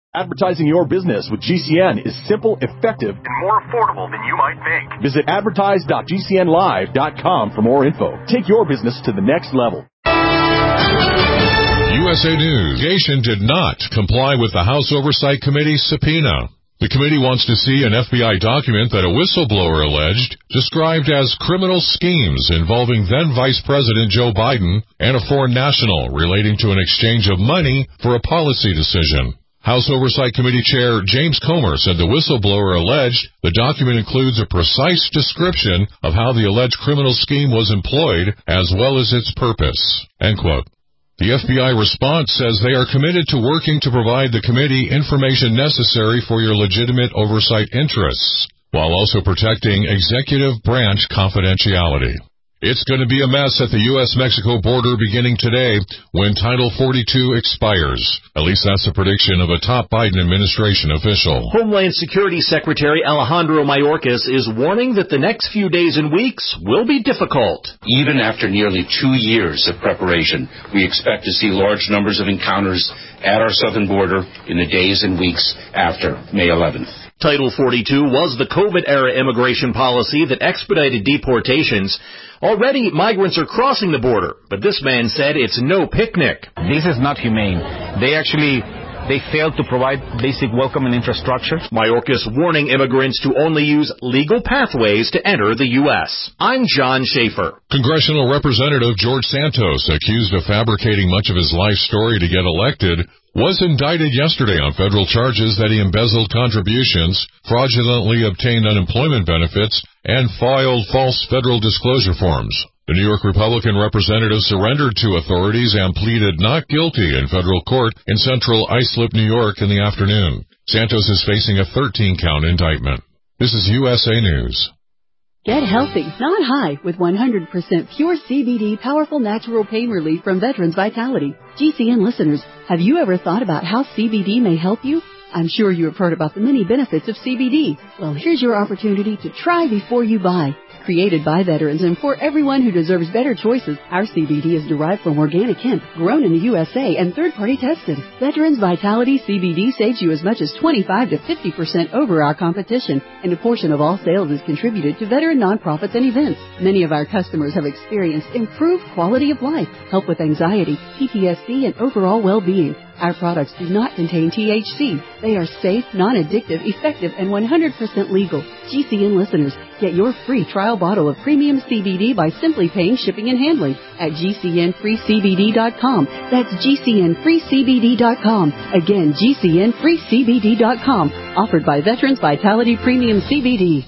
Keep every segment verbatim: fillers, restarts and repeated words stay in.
Advertising your business with G C N is simple, effective, and more affordable than you might think. Visit advertise dot g c n live dot com for more info. Take your business to the next level. U S A News. Nation did not comply with the House Oversight Committee's subpoena. The committee wants to see an F B I document that a whistleblower alleged described as criminal schemes involving then Vice President Joe Biden and a foreign national relating to an exchange of money for a policy decision. House Oversight Committee Chair James Comer said the whistleblower alleged the document includes a precise description of how the alleged criminal scheme was employed as well as its purpose. End quote. The F B I response says they are committed to working to provide the committee information necessary for your legitimate oversight interests, while also protecting executive branch confidentiality. It's going to be a mess at the U S Mexico border beginning today when Title forty-two expires. At least that's the prediction of a top Biden administration official. Homeland Security Secretary Alejandro Mayorkas is warning that the next few days and weeks will be difficult. Even after nearly two years of preparation, we expect to see large numbers of encounters at our southern border in the days and weeks after May eleventh. Title forty-two was the COVID-era immigration policy that expedited deportations. Already, migrants are crossing the border, but this man said it's no picnic. This is not humane. They actually, they failed to provide basic welcome and infrastructure. Mayorkas warning immigrants to only use legal pathways to enter the U S. I'm John Schaefer. Congressional Representative George Santos, accused of fabricating much of his life story to get elected, was indicted yesterday on federal charges that he embezzled contributions, fraudulently obtained unemployment benefits, and filed false federal disclosure forms. The New York Republican representative surrendered to authorities and pleaded not guilty in federal court in central Islip, New York in the afternoon. Santos is facing a thirteen-count indictment. This is U S A News. Get healthy, not high, with one hundred percent pure C B D powerful natural pain relief from Veterans Vitality. G C N listeners, have you ever thought about how C B D may help you? I'm sure you have heard about the many benefits of C B D. Well, here's your opportunity to try before you buy. Created by veterans and for everyone who deserves better choices, our C B D is derived from organic hemp, grown in the U S A and third-party tested. Veterans Vitality C B D saves you as much as twenty-five to fifty percent over our competition, and a portion of all sales is contributed to veteran nonprofits and events. Many of our customers have experienced improved quality of life, help with anxiety, P T S D, and overall well-being. Our products do not contain T H C. They are safe, non-addictive, effective, and one hundred percent legal. G C N listeners, get your free trial bottle of premium C B D by simply paying shipping and handling at G C N free C B D dot com. That's G C N free C B D dot com. Again, G C N free C B D dot com. Offered by Veterans Vitality Premium C B D.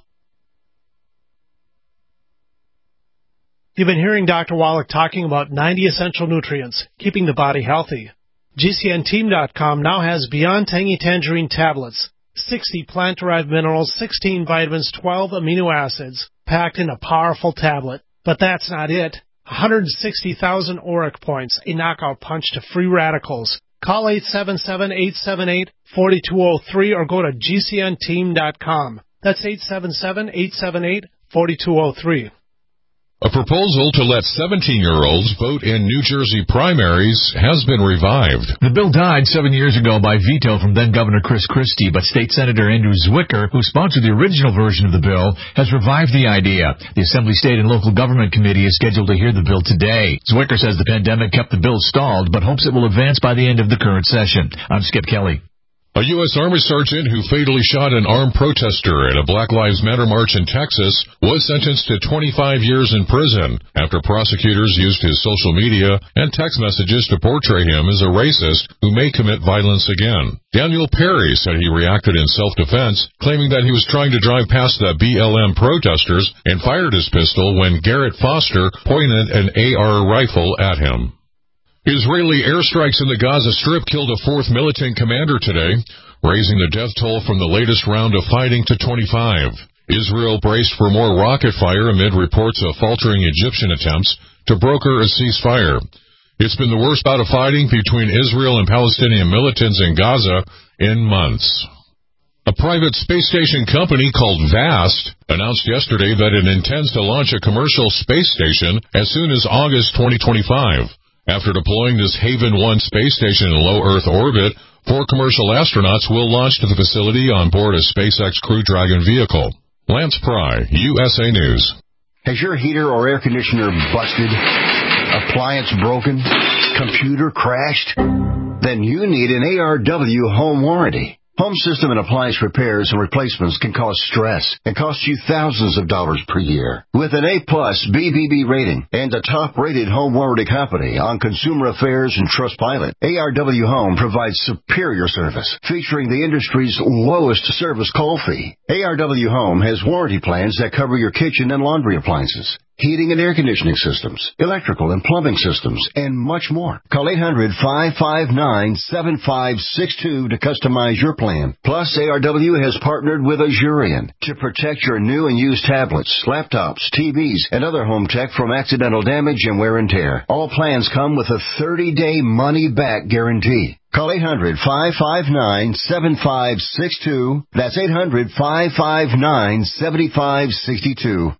You've been hearing Doctor Wallach talking about ninety essential nutrients, keeping the body healthy. G C N team dot com now has Beyond Tangy Tangerine tablets, sixty plant-derived minerals, sixteen vitamins, twelve amino acids, packed in a powerful tablet. But that's not it. one hundred sixty thousand auric points, a knockout punch to free radicals. Call eight seven seven, eight seven eight, four two zero three or go to G C N team dot com. That's eight seven seven, eight seven eight, four two zero three. A proposal to let seventeen-year-olds vote in New Jersey primaries has been revived. The bill died seven years ago by veto from then-Governor Chris Christie, but State Senator Andrew Zwicker, who sponsored the original version of the bill, has revived the idea. The Assembly State and Local Government Committee is scheduled to hear the bill today. Zwicker says the pandemic kept the bill stalled, but hopes it will advance by the end of the current session. I'm Skip Kelly. A U S Army sergeant who fatally shot an armed protester at a Black Lives Matter march in Texas was sentenced to twenty-five years in prison after prosecutors used his social media and text messages to portray him as a racist who may commit violence again. Daniel Perry said he reacted in self-defense, claiming that he was trying to drive past the B L M protesters and fired his pistol when Garrett Foster pointed an A R rifle at him. Israeli airstrikes in the Gaza Strip killed a fourth militant commander today, raising the death toll from the latest round of fighting to twenty-five. Israel braced for more rocket fire amid reports of faltering Egyptian attempts to broker a ceasefire. It's been the worst bout of fighting between Israel and Palestinian militants in Gaza in months. A private space station company called VAST announced yesterday that it intends to launch a commercial space station as soon as August twenty twenty-five. After deploying this Haven one space station in low Earth orbit Four commercial astronauts will launch to the facility on board a SpaceX Crew Dragon vehicle. Lance Pry, U S A News. Has your heater or air conditioner busted? Appliance broken? Computer crashed? Then you need an A R W home warranty. Home system and appliance repairs and replacements can cause stress and cost you thousands of dollars per year. With an A-plus B B B rating and a top-rated home warranty company on Consumer Affairs and Trustpilot, A R W Home provides superior service, featuring the industry's lowest service call fee. A R W Home has warranty plans that cover your kitchen and laundry appliances, heating and air conditioning systems, electrical and plumbing systems, and much more. Call eight hundred, five five nine, seven five six two to customize your plan. Plus, A R W has partnered with Azurian to protect your new and used tablets, laptops, T Vs, and other home tech from accidental damage and wear and tear. All plans come with a thirty-day money-back guarantee. Call eight hundred, five five nine, seven five six two. That's eight hundred, five five nine, seven five six two.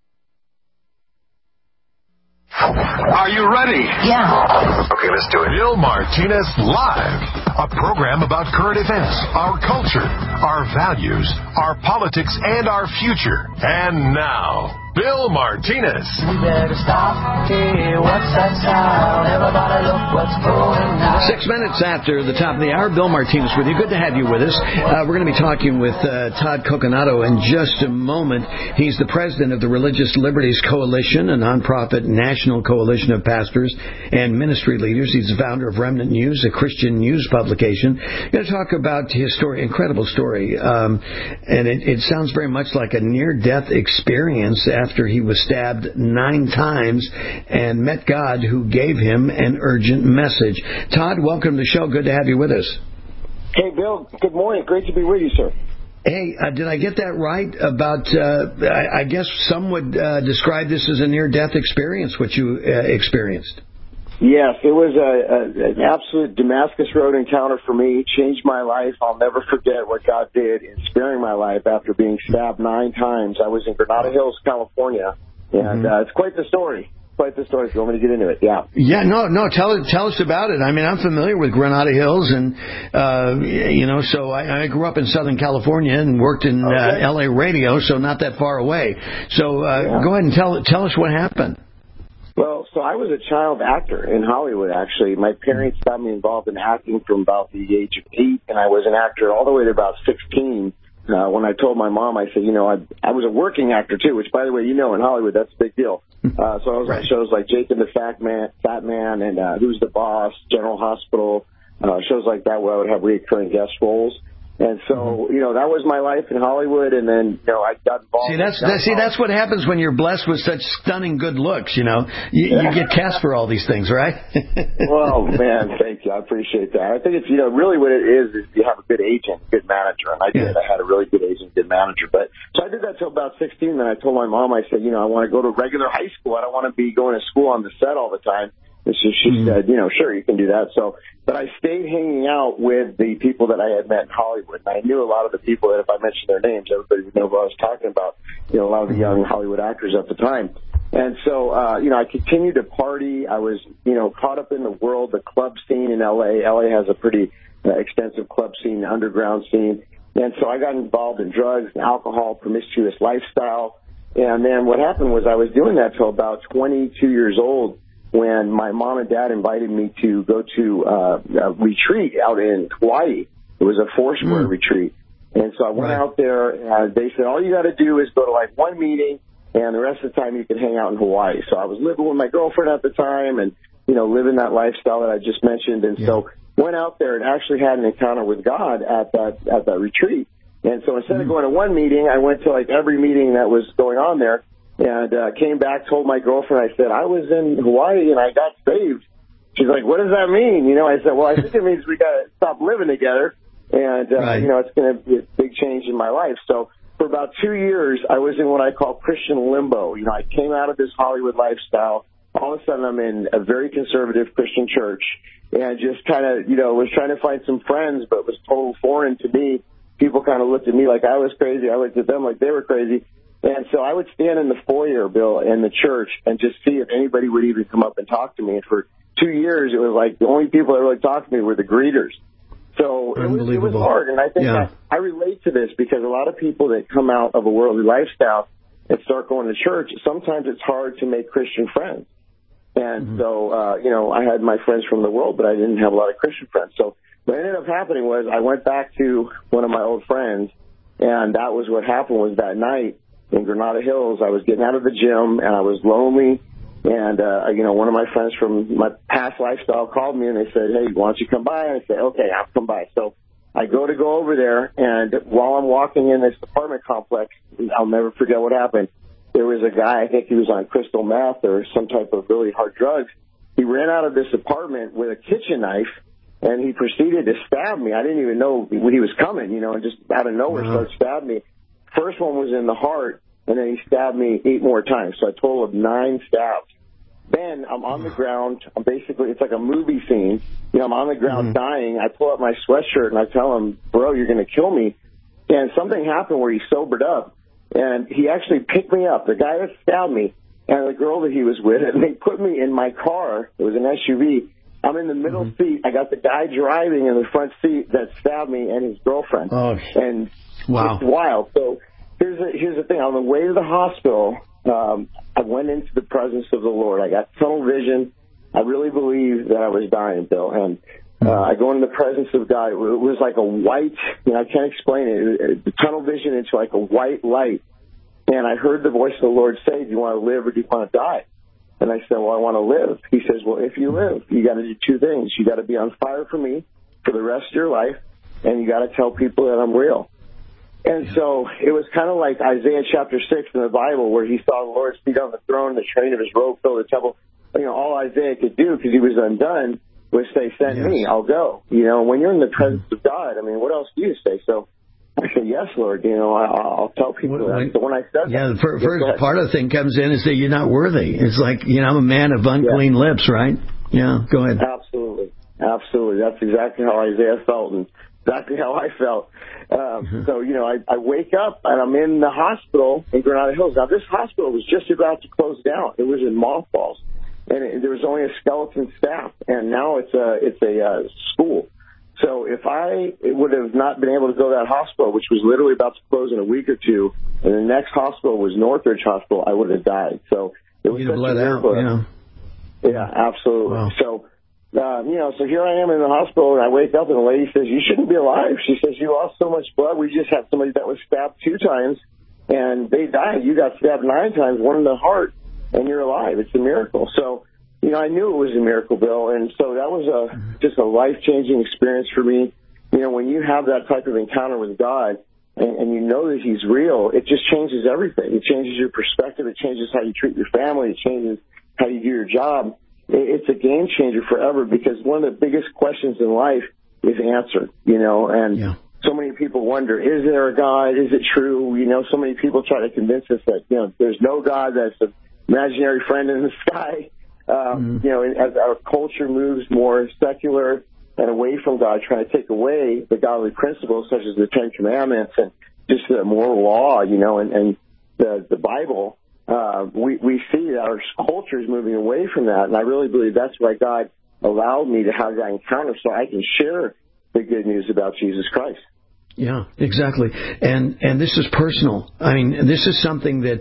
Are you ready? Yeah. Okay, let's do it. Bill Martinez Live, a program about current events, our culture, our values, our politics, and our future. And now, Bill Martinez. We better stop. Hey, what's that sound? Everybody look what's going on. Six minutes after the top of the hour, Bill Martinez with you. Good to have you with us. Uh, we're going to be talking with uh, Todd Coconato in just a moment. He's the president of the Religious Liberties Coalition, a nonprofit national coalition of pastors and ministry leaders. He's the founder of Remnant News, a Christian news publication. We're going to talk about his story, incredible story, um, and it, it sounds very much like a near-death experience after he was stabbed nine times and met God, who gave him an urgent message. Todd, welcome to the show. Good to have you with us. Hey, Bill. Good morning. Great to be with you, sir. Hey, uh, did I get that right about, uh, I, I guess some would uh, describe this as a near-death experience, what you uh, experienced? Yes, it was a, a, an absolute Damascus Road encounter for me. It changed my life. I'll never forget what God did in sparing my life after being stabbed nine times. I was in Granada Hills, California, and mm-hmm. uh, it's quite the story. Quite the story. If you want me to get into it, yeah. Yeah, no, no. Tell tell us about it. I mean, I'm familiar with Granada Hills, and uh, you know, so I, I grew up in Southern California and worked in okay. uh, L A radio, so not that far away. So uh, yeah. go ahead and tell tell us what happened. Well, so I was a child actor in Hollywood, actually. My parents got me involved in acting from about the age of eight, and I was an actor all the way to about sixteen. Uh, when I told my mom, I said, you know, I, I was a working actor, too, which, by the way, you know, in Hollywood, that's a big deal. Uh, so I was right. on shows like Jake and the Fat Man, Fat Man and uh, Who's the Boss, General Hospital, uh, shows like that where I would have recurring guest roles. And so, you know, that was my life in Hollywood, and then, you know, I got involved. See, that's that, see, that's what happens when you're blessed with such stunning good looks, you know. You, you get cast for all these things, right? Well, man, thank you. I appreciate that. I think it's, you know, really what it is is you have a good agent, good manager, and I did. Yeah. I had a really good agent, good manager. But so I did that till about sixteen, then I told my mom, I said, you know, I want to go to regular high school. I don't want to be going to school on the set all the time. And so she mm-hmm. said, you know, sure, you can do that. So, but I stayed hanging out with the people that I had met in Hollywood. And I knew a lot of the people that if I mentioned their names, everybody would know who I was talking about, you know, a lot of the young Hollywood actors at the time. And so, uh, you know, I continued to party. I was, you know, caught up in the world, the club scene in L A. L A has a pretty uh, extensive club scene, underground scene. And so I got involved in drugs and alcohol, promiscuous lifestyle. And then what happened was I was doing that till about twenty-two years old, when my mom and dad invited me to go to uh, a retreat out in Hawaii. It was a Foursquare mm. retreat. And so I went right. out there, and they said, all you got to do is go to like one meeting, and the rest of the time you can hang out in Hawaii. So I was living with my girlfriend at the time and, you know, living that lifestyle that I just mentioned. And yeah. so went out there and actually had an encounter with God at that at that retreat. And so instead mm. of going to one meeting, I went to like every meeting that was going on there. And uh, came back, told my girlfriend, I said, I was in Hawaii and I got saved. She's like, what does that mean? You know, I said, well, I think it means we got to stop living together. And, uh, right. you know, it's going to be a big change in my life. So for about two years, I was in what I call Christian limbo. You know, I came out of this Hollywood lifestyle. All of a sudden, I'm in a very conservative Christian church and just kind of, you know, was trying to find some friends, but was total foreign to me. People kind of looked at me like I was crazy. I looked at them like they were crazy. And so I would stand in the foyer, Bill, in the church and just see if anybody would even come up and talk to me. And for two years, it was like the only people that really talked to me were the greeters. So it was, it was hard, and I think yeah. I, I relate to this because a lot of people that come out of a worldly lifestyle and start going to church, sometimes it's hard to make Christian friends. And mm-hmm. so, uh, you know, I had my friends from the world, but I didn't have a lot of Christian friends. So what ended up happening was I went back to one of my old friends, and that was what happened was that night in Granada Hills, I was getting out of the gym, and I was lonely. And, uh, you know, one of my friends from my past lifestyle called me, and they said, hey, why don't you come by? And I said, okay, I'll come by. So I go to go over there, and while I'm walking in this apartment complex, I'll never forget what happened. There was a guy, I think he was on crystal meth or some type of really hard drugs. He ran out of this apartment with a kitchen knife, and he proceeded to stab me. I didn't even know when he was coming, you know, and just out of nowhere uh-huh. started stabbing me. First one was in the heart, and then he stabbed me eight more times, so a total of nine stabs. Then I'm on the ground. I'm basically, it's like a movie scene. You know, I'm on the ground mm-hmm. dying. I pull up my sweatshirt and I tell him, bro, you're going to kill me. And something happened where he sobered up, and he actually picked me up, the guy that stabbed me and the girl that he was with, and they put me in my car. It was an S U V. I'm in the middle mm-hmm. seat. I got the guy driving in the front seat that stabbed me and his girlfriend. Oh, and wow. It's wild. So here's the, here's the thing. On the way to the hospital, Um, I went into the presence of the Lord. I got tunnel vision. I really believed that I was dying, Bill. And uh, I go into the presence of God. It was like a white, you know, I can't explain it. it the tunnel vision into like a white light. And I heard the voice of the Lord say, do you want to live or do you want to die? And I said, well, I want to live. He says, well, if you live, you got to do two things. You got to be on fire for me for the rest of your life, and you got to tell people that I'm real. And so it was kind of like Isaiah chapter six in the Bible where he saw the Lord seated on the throne, the train of his robe filled the temple. You know, all Isaiah could do because he was undone was say, send yes. me, I'll go. You know, when you're in the presence of God, I mean, what else do you say? So I said, yes, Lord, you know, I, I'll tell people when, that. So when I said yeah, that. the first, first part of the thing comes in is that you're not worthy. It's like, you know, I'm a man of unclean yeah. lips, right? Yeah, go ahead. Absolutely. Absolutely. That's exactly how Isaiah felt and exactly how I felt. Um, mm-hmm. So, you know, I, I wake up and I'm in the hospital in Granada Hills. Now, this hospital was just about to close down. It was in mothballs, and it, there was only a skeleton staff, and now it's a it's a uh, school. So if I would have not been able to go to that hospital, which was literally about to close in a week or two, and the next hospital was Northridge Hospital, I would have died. So it was You'd such have bled a out, yeah. Yeah, absolutely. Wow. So. Um, you know, so here I am in the hospital, and I wake up, and the lady says, you shouldn't be alive. She says, you lost so much blood. We just had somebody that was stabbed two times, and they died. You got stabbed nine times, one in the heart, and you're alive. It's a miracle. So, you know, I knew it was a miracle, Bill, and so that was a just a life-changing experience for me. You know, when you have that type of encounter with God, and, and you know that he's real, it just changes everything. It changes your perspective. It changes how you treat your family. It changes how you do your job. It's a game changer forever because one of the biggest questions in life is answered, you know, and yeah. so many people wonder, is there a God? Is it true? You know, so many people try to convince us that, you know, there's no God, that's an imaginary friend in the sky. Um, mm-hmm. You know, as our culture moves more secular and away from God, trying to take away the godly principles such as the Ten Commandments and just the moral law, you know, and, and the, the Bible. Uh, we, we see that our culture is moving away from that, and I really believe that's why God allowed me to have that encounter so I can share the good news about Jesus Christ. Yeah, exactly. And and this is personal. I mean, this is something that,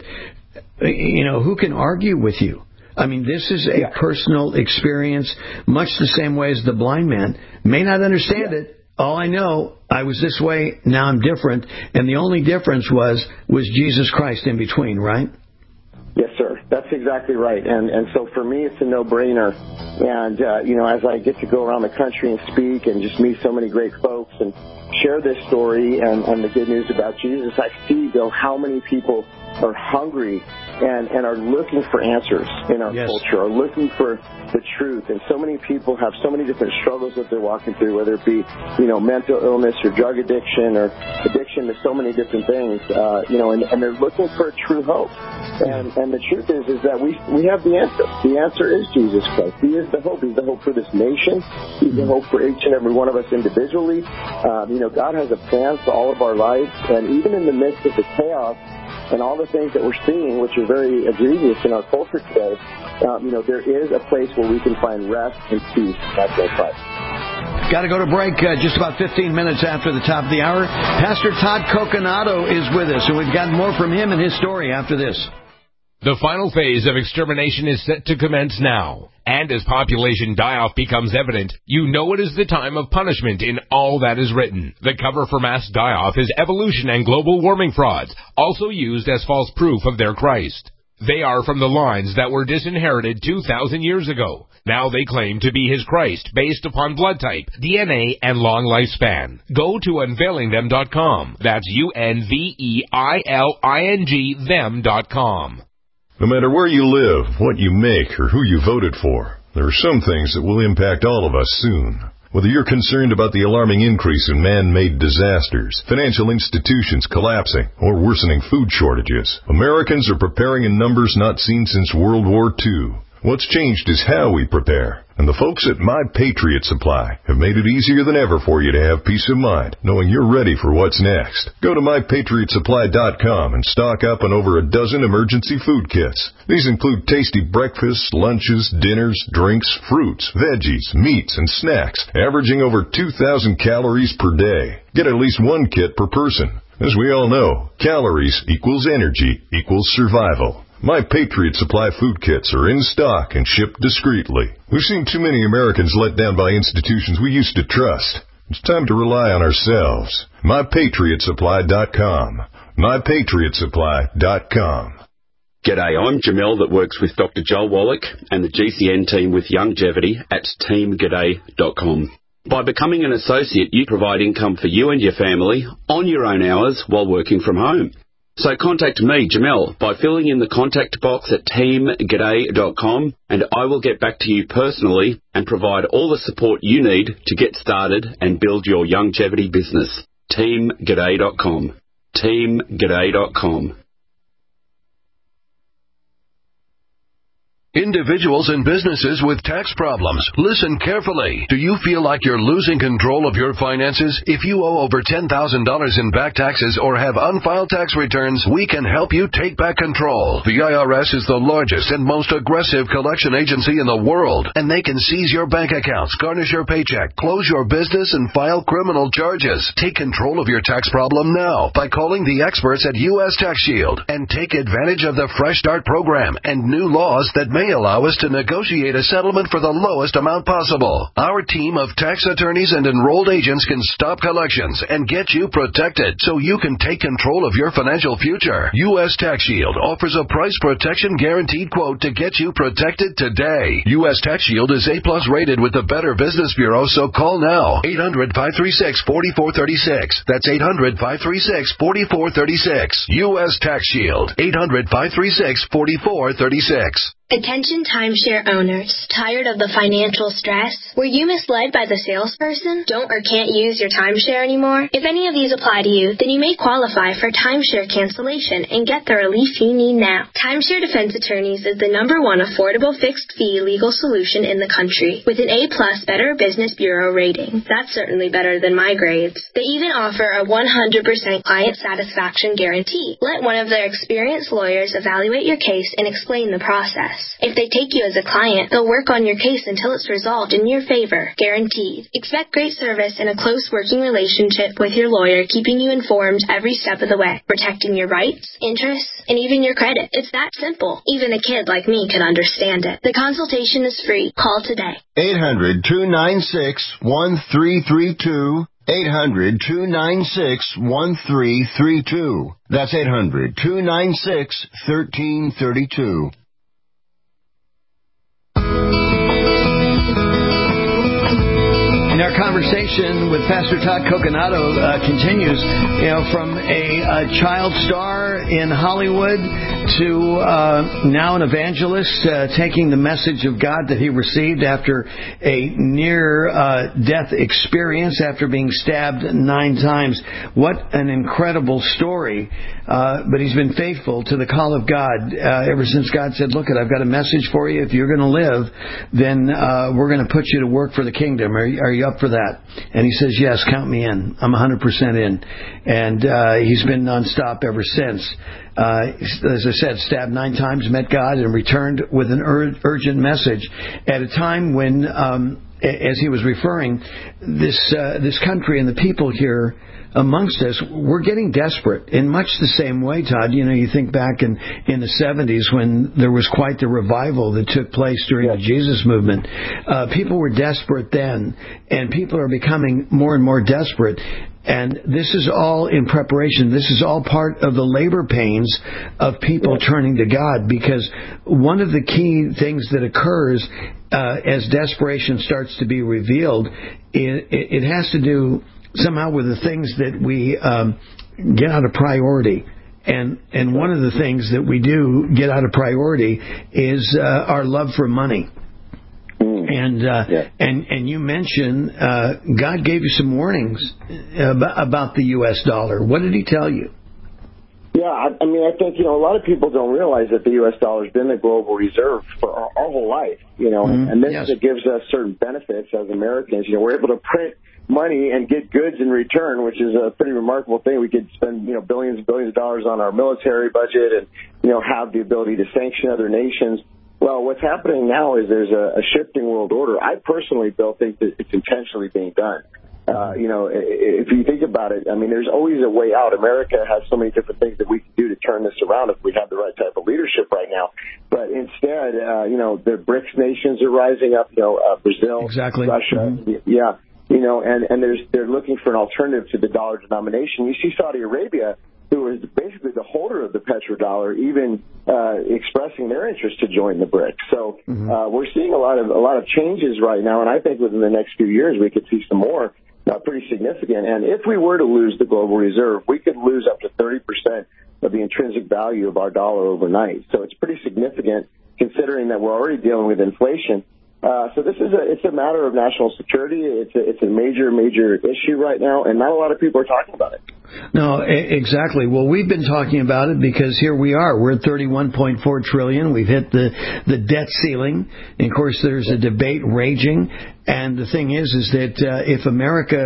you know, who can argue with you? I mean, this is a yeah. personal experience, much the same way as the blind man. May not understand yeah. it. All I know, I was this way, now I'm different, and the only difference was was Jesus Christ in between, right? Yes, sir. That's exactly right. And and so for me, it's a no-brainer. And, uh, you know, as I get to go around the country and speak and just meet so many great folks and share this story and, and the good news about Jesus, I see, Bill, how many people are hungry and, and are looking for answers in our yes. culture, are looking for the truth. And so many people have so many different struggles that they're walking through, whether it be, you know, mental illness or drug addiction or addiction to so many different things, uh, you know, and, and they're looking for a true hope. And, and the truth is, is that we, we have the answer. The answer is Jesus Christ. He is the hope. He's the hope for this nation. He's the hope for each and every one of us individually. Um, you know, God has a plan for all of our lives. And even in the midst of the chaos and all the things that we're seeing, which are very egregious in our culture today, um, you know, there is a place where we can find rest and peace. That's in Christ. Got to go to break uh, just about fifteen minutes after the top of the hour. Pastor Todd Coconato is with us, and we've got more from him and his story after this. The final phase of extermination is set to commence now. And as population die-off becomes evident, you know it is the time of punishment in all that is written. The cover for mass die-off is evolution and global warming frauds, also used as false proof of their Christ. They are from the lines that were disinherited two thousand years ago. Now they claim to be his Christ based upon blood type, D N A, and long lifespan. Go to unveiling them dot com. That's U N V E I L I N G them dot com. No matter where you live, what you make, or who you voted for, there are some things that will impact all of us soon. Whether you're concerned about the alarming increase in man-made disasters, financial institutions collapsing, or worsening food shortages, Americans are preparing in numbers not seen since World War Two. What's changed is how we prepare. And the folks at My Patriot Supply have made it easier than ever for you to have peace of mind, knowing you're ready for what's next. Go to my patriot supply dot com and stock up on over a dozen emergency food kits. These include tasty breakfasts, lunches, dinners, drinks, fruits, veggies, meats, and snacks, averaging over two thousand calories per day. Get at least one kit per person. As we all know, calories equals energy equals survival. My Patriot Supply food kits are in stock and shipped discreetly. We've seen too many Americans let down by institutions we used to trust. It's time to rely on ourselves. my patriot supply dot com. my patriot supply dot com. G'day, I'm Jamel that works with Doctor Joel Wallach and the G C N team with Longevity at team g'day dot com. By becoming an associate, you provide income for you and your family on your own hours while working from home. So contact me, Jamel, by filling in the contact box at team g'day dot com, and I will get back to you personally and provide all the support you need to get started and build your longevity business. team g'day dot com. team g'day dot com. Individuals and businesses with tax problems, listen carefully. Do you feel like you're losing control of your finances? If you owe over ten thousand dollars in back taxes or have unfiled tax returns, we can help you take back control. The I R S is the largest and most aggressive collection agency in the world, and they can seize your bank accounts, garnish your paycheck, close your business, and file criminal charges. Take control of your tax problem now by calling the experts at U S Tax Shield and take advantage of the Fresh Start program and new laws that may allow us to negotiate a settlement for the lowest amount possible. Our team of tax attorneys and enrolled agents can stop collections and get you protected so you can take control of your financial future. U S Tax Shield offers a price protection guaranteed quote to get you protected today. U S Tax Shield is A plus rated with the Better Business Bureau, so call now. eight hundred, five three six, four four three six. That's eight hundred, five three six, four four three six. U S Tax Shield. eight hundred, five three six, four four three six. Attention timeshare owners. Tired of the financial stress? Were you misled by the salesperson? Don't or can't use your timeshare anymore? If any of these apply to you, then you may qualify for timeshare cancellation and get the relief you need now. Timeshare Defense Attorneys is the number one affordable fixed-fee legal solution in the country with an A plus Better Business Bureau rating. That's certainly better than my grades. They even offer a one hundred percent client satisfaction guarantee. Let one of their experienced lawyers evaluate your case and explain the process. If they take you as a client, they'll work on your case until it's resolved in your favor, guaranteed. Expect great service and a close working relationship with your lawyer, keeping you informed every step of the way, protecting your rights, interests, and even your credit. It's that simple. Even a kid like me can understand it. The consultation is free. Call today. eight hundred, two nine six, one three three two. eight hundred, two nine six, one three three two. That's eight hundred, two nine six, one three three two. And our conversation with Pastor Todd Coconato uh, continues, you know, from a, a child star in Hollywood to uh, now an evangelist, uh, taking the message of God that he received after a near-death uh, experience after being stabbed nine times. What an incredible story. Uh, but he's been faithful to the call of God uh, ever since God said, look, I've got a message for you. If you're going to live, then uh, we're going to put you to work for the kingdom. Are, are you up for that? And he says, yes, count me in. I'm one hundred percent in. And uh, he's been nonstop ever since. Uh, as I said, stabbed nine times, met God, and returned with an ur- urgent message at a time when um, as he was referring, this uh, this country and the people here amongst us, we're getting desperate in much the same way, Todd. You know, you think back in, in the seventies when there was quite the revival that took place during yes. the Jesus movement. Uh, people were desperate then, and people are becoming more and more desperate. And this is all in preparation. This is all part of the labor pains of people yes. turning to God, because one of the key things that occurs uh, as desperation starts to be revealed, it, it has to do somehow with the things that we um, get out of priority. And and one of the things that we do get out of priority is uh, our love for money. And uh, yeah. and and you mentioned uh, God gave you some warnings about, about the U S dollar. What did He tell you? Yeah, I, I mean, I think, you know, a lot of people don't realize that the U S dollar has been the global reserve for our, our whole life, you know, mm-hmm. and this yes. gives us certain benefits as Americans. You know, we're able to print money and get goods in return, which is a pretty remarkable thing. We could spend, you know, billions and billions of dollars on our military budget and, you know, have the ability to sanction other nations. Well, what's happening now is there's a, a shifting world order. I personally, Bill, think that it's intentionally being done. Uh, you know, if you think about it, I mean, there's always a way out. America has so many different things that we can do to turn this around if we have the right type of leadership right now. But instead, uh, you know, the BRICS nations are rising up, you know, uh, Brazil, exactly. Russia. Mm-hmm. Yeah. You know, and, and there's, they're looking for an alternative to the dollar denomination. You see Saudi Arabia, who is basically the holder of the petrodollar, even uh, expressing their interest to join the BRICS. So mm-hmm. uh, we're seeing a lot of a lot of changes right now, and I think within the next few years we could see some more, uh, pretty significant. And if we were to lose the global reserve, we could lose up to thirty percent of the intrinsic value of our dollar overnight. So it's pretty significant considering that we're already dealing with inflation. Uh, so this is a, it's a matter of national security. It's a, it's a major, major issue right now, and not a lot of people are talking about it. No, exactly. Well, we've been talking about it because here we are. We're at thirty-one point four trillion dollars. We've hit the, the debt ceiling. And, of course, there's a debate raging. And the thing is, is that uh, if America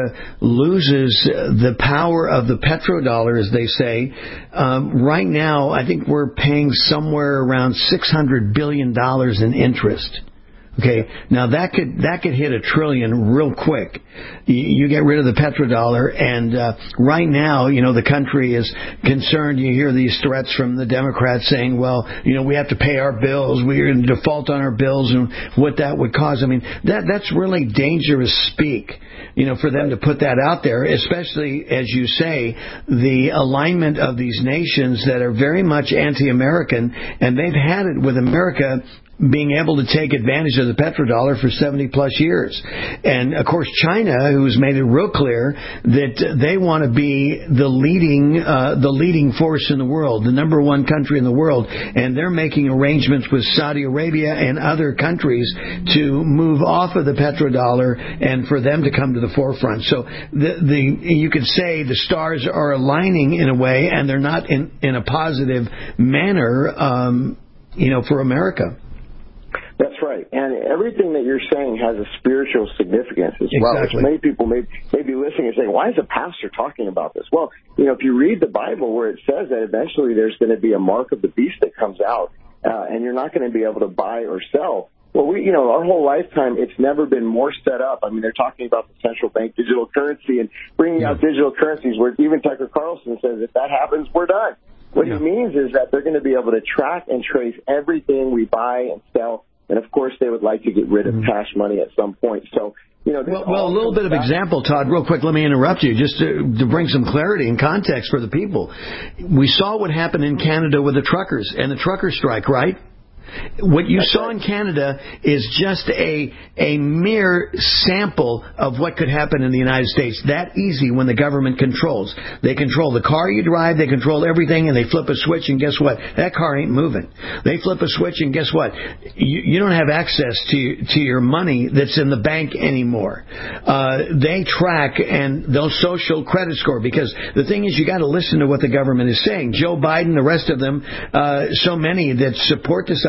loses the power of the petrodollar, as they say, um, right now I think we're paying somewhere around six hundred billion dollars in interest. Okay, now that could that could hit a trillion real quick. You, you get rid of the petrodollar, and uh, right now, you know, the country is concerned. You hear these threats from the Democrats saying, well, you know, we have to pay our bills. We're in default on our bills, and what that would cause. I mean, that that's really dangerous speak, you know, for them to put that out there, especially, as you say, the alignment of these nations that are very much anti-American, and they've had it with America being able to take advantage of the petrodollar for seventy plus years. And, of course, China, who's made it real clear that they want to be the leading uh, the leading force in the world, the number one country in the world, and they're making arrangements with Saudi Arabia and other countries to move off of the petrodollar and for them to come to the forefront. So the, the you could say the stars are aligning in a way, and they're not in, in a positive manner, um, you know, for America. That's right. And everything that you're saying has a spiritual significance as exactly. well, which many people may, may be listening and saying, why is a pastor talking about this? Well, you know, if you read the Bible where it says that eventually there's going to be a mark of the beast that comes out, uh, and you're not going to be able to buy or sell. Well, we, you know, our whole lifetime, it's never been more set up. I mean, they're talking about the central bank digital currency and bringing yeah. out digital currencies where even Tucker Carlson says if that happens, we're done. What yeah. he means is that they're going to be able to track and trace everything we buy and sell. And, of course, they would like to get rid of cash money at some point. So, you know, well, well, a little bit of example, Todd, real quick. Let me interrupt you just to, to bring some clarity and context for the people. We saw what happened in Canada with the truckers and the trucker strike, right? What you That's saw right. in Canada is just a a mere sample of what could happen in the United States. That easy when the government controls. They control the car you drive, they control everything, and they flip a switch, and guess what? That car ain't moving. They flip a switch, and guess what? You, you don't have access to to your money that's in the bank anymore. Uh, they track and they'll social credit score, because the thing is, you got to listen to what the government is saying. Joe Biden, the rest of them, uh, so many that support this idea.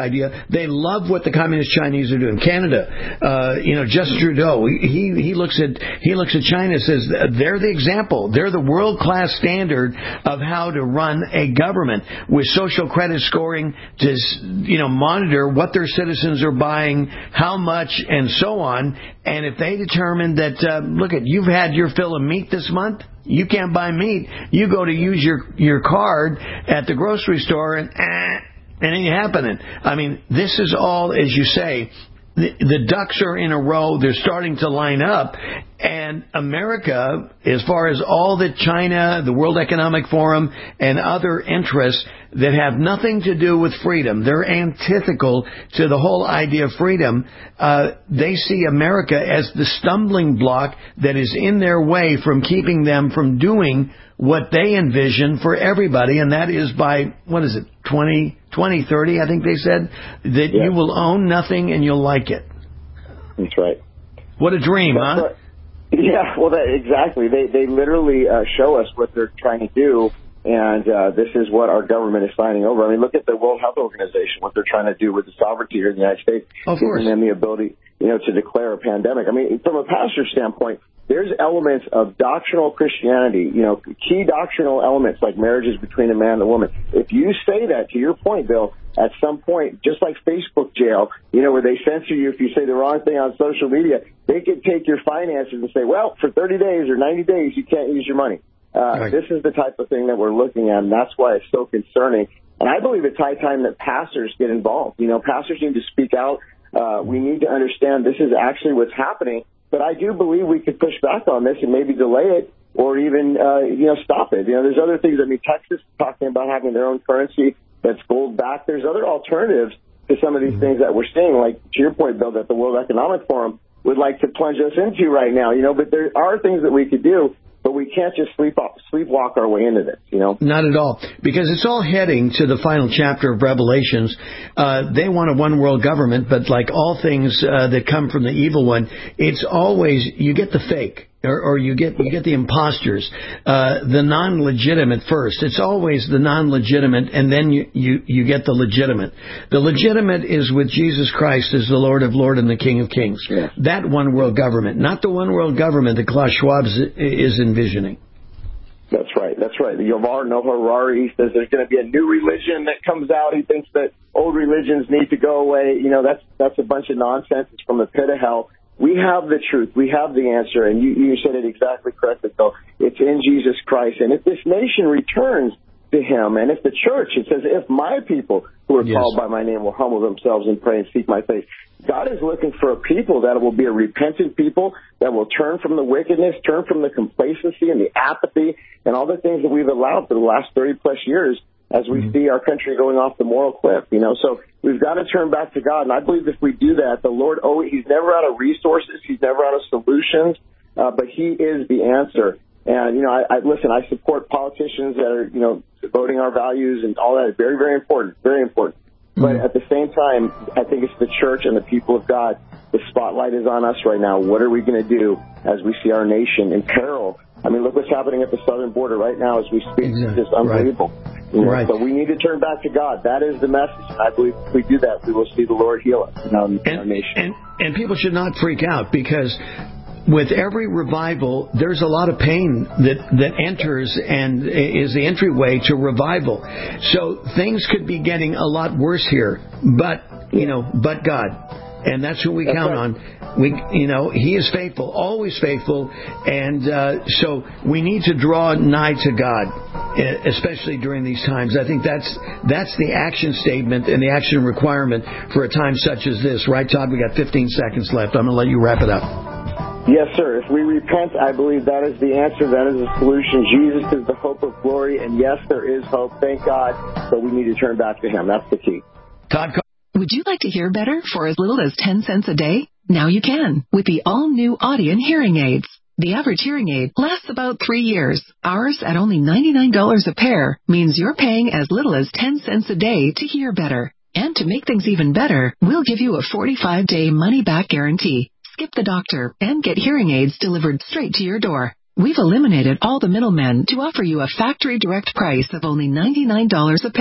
idea. They love what the communist Chinese are doing. Canada, uh, you know, Justin Trudeau, he he looks at he looks at China and says they're the example. They're the world class standard of how to run a government with social credit scoring to, you know, monitor what their citizens are buying, how much, and so on. And if they determine that, uh, look at, you've had your fill of meat this month, you can't buy meat, you go to use your your card at the grocery store and eh, it ain't happening. I mean, this is all, as you say, the, the ducks are in a row. They're starting to line up. And America, as far as all that China, the World Economic Forum, and other interests that have nothing to do with freedom, they're antithetical to the whole idea of freedom. Uh, they see America as the stumbling block that is in their way from keeping them from doing what they envision for everybody, and that is by, what is it, twenty, twenty thirty, I think they said, that yeah. you will own nothing and you'll like it. That's right. What a dream, That's huh? Right. Yeah, well, that, exactly. They they literally uh, show us what they're trying to do, and uh, this is what our government is signing over. I mean, look at the World Health Organization, what they're trying to do with the sovereignty here in the United States, of course, giving them the ability, you know, to declare a pandemic. I mean, from a pastor standpoint, there's elements of doctrinal Christianity, you know, key doctrinal elements like marriages between a man and a woman. If you say that, to your point, Bill, at some point, just like Facebook jail, you know, where they censor you if you say the wrong thing on social media, they could take your finances and say, well, for thirty days or ninety days, you can't use your money. Uh, right. This is the type of thing that we're looking at, and that's why it's so concerning. And I believe it's high time that pastors get involved. You know, pastors need to speak out. Uh, we need to understand this is actually what's happening. But I do believe we could push back on this and maybe delay it or even, uh, you know, stop it. You know, there's other things. I mean, Texas is talking about having their own currency that's gold backed. There's other alternatives to some of these mm-hmm. things that we're seeing, like to your point, Bill, that the World Economic Forum would like to plunge us into right now. You know, but there are things that we could do. But we can't just sleep off, sleepwalk our way into this, you know? Not at all. Because it's all heading to the final chapter of Revelations. Uh, they want a one-world government, but like all things uh, that come from the evil one, it's always, you get the fake. Or, or you get you get the imposters, uh, the non-legitimate first. It's always the non-legitimate, and then you, you, you get the legitimate. The legitimate is with Jesus Christ as the Lord of Lords and the King of Kings. Yeah. That one world government, not the one world government that Klaus Schwab is, is envisioning. That's right. That's right. The Yovar Noah Harari says there's going to be a new religion that comes out. He thinks that old religions need to go away. You know, that's that's a bunch of nonsense. It's from the pit of hell. We have the truth. We have the answer. And you, you said it exactly correctly, though. It's in Jesus Christ. And if this nation returns to him, and if the church, it says, if my people who are yes. called by my name will humble themselves and pray and seek my face. God is looking for a people that will be a repentant people, that will turn from the wickedness, turn from the complacency and the apathy and all the things that we've allowed for the last thirty plus years as we mm-hmm. see our country going off the moral cliff, you know. So we've got to turn back to God. And I believe if we do that, the Lord, oh, he's never out of resources. He's never out of solutions, uh, but he is the answer. And, you know, I, I listen, I support politicians that are, you know, voting our values and all that. Very, very important, very important. Mm-hmm. But at the same time, I think it's the church and the people of God. The spotlight is on us right now. What are we going to do as we see our nation in peril? I mean, look what's happening at the southern border right now as we speak. Exactly. It's just unbelievable. Right. You know, right. So we need to turn back to God. That is the message. And I believe if we do that, we will see the Lord heal us in our, in our nation. And, and people should not freak out because with every revival, there's a lot of pain that, that enters and is the entryway to revival. So things could be getting a lot worse here, but, you know, but God. And that's who we that's count right. on. We, you know, he is faithful, always faithful. And uh, so we need to draw nigh to God, especially during these times. I think that's that's the action statement and the action requirement for a time such as this. Right, Todd? We got fifteen seconds left. I'm going to let you wrap it up. Yes, sir. If we repent, I believe that is the answer. That is the solution. Jesus is the hope of glory. And yes, there is hope. Thank God. But we need to turn back to him. That's the key. Todd, would you like to hear better for as little as ten cents a day? Now you can with the all-new Audien hearing aids. The average hearing aid lasts about three years. Ours, at only ninety-nine dollars a pair, means you're paying as little as ten cents a day to hear better. And to make things even better, we'll give you a forty-five day money-back guarantee. Skip the doctor and get hearing aids delivered straight to your door. We've eliminated all the middlemen to offer you a factory direct price of only ninety-nine dollars a pair.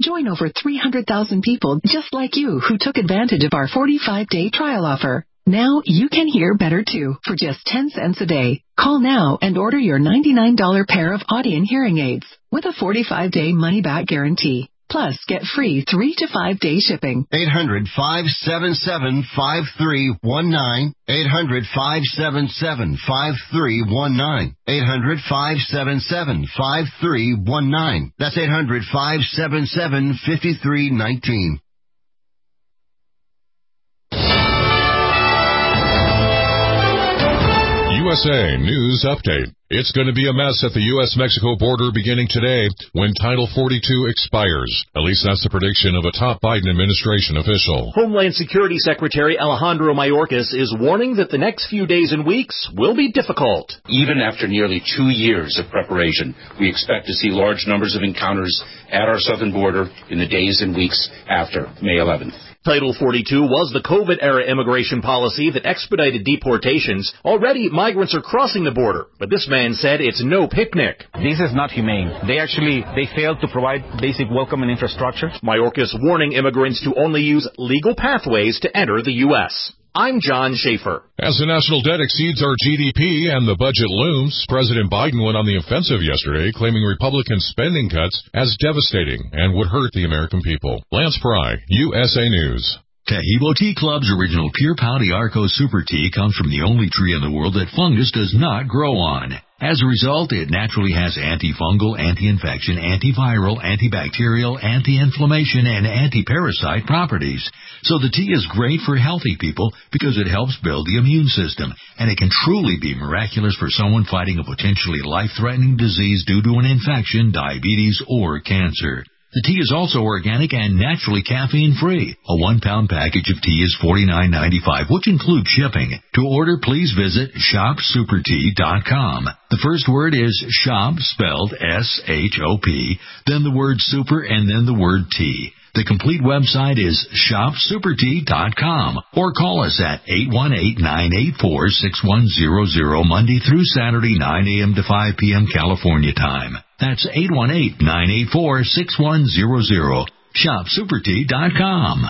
Join over three hundred thousand people just like you who took advantage of our forty-five day trial offer. Now you can hear better too for just ten cents a day. Call now and order your ninety-nine dollars pair of Audion hearing aids with a forty-five day money-back guarantee. Plus, get free three to five day shipping. eight hundred, five seven seven, five three one nine. eight hundred, five seven seven, five three one nine. eight hundred, five seven seven, five three one nine. That's eight hundred, five seven seven, five three one nine. U S A News Update. It's going to be a mess at the U S Mexico border beginning today when Title forty-two expires. At least that's the prediction of a top Biden administration official. Homeland Security Secretary Alejandro Mayorkas is warning that the next few days and weeks will be difficult. Even after nearly two years of preparation, we expect to see large numbers of encounters at our southern border in the days and weeks after May eleventh. Title forty-two was the COVID-era immigration policy that expedited deportations. Already, migrants are crossing the border, but this man said it's no picnic. This is not humane. They actually, they failed to provide basic welcome and infrastructure. Mayorkas warning immigrants to only use legal pathways to enter the U S I'm John Schaefer. As the national debt exceeds our G D P and the budget looms, President Biden went on the offensive yesterday, claiming Republican spending cuts as devastating and would hurt the American people. Lance Pry, U S A News. Tahibo Tea Club's original Pure Pouty Arco Super Tea comes from the only tree in the world that fungus does not grow on. As a result, it naturally has antifungal, anti-infection, antiviral, antibacterial, anti-inflammation, and anti-parasite properties. So the tea is great for healthy people because it helps build the immune system, and it can truly be miraculous for someone fighting a potentially life-threatening disease due to an infection, diabetes, or cancer. The tea is also organic and naturally caffeine-free. A one-pound package of tea is forty-nine ninety-five, which includes shipping. To order, please visit shop super tea dot com. The first word is shop, spelled S H O P, then the word super, and then the word tea. The complete website is shop super tea dot com, or call us at eight one eight, nine eight four, six one zero zero Monday through Saturday, nine a.m. to five p.m. California time. That's eight one eight, nine eight four, six one zero zero. shop super tea dot com.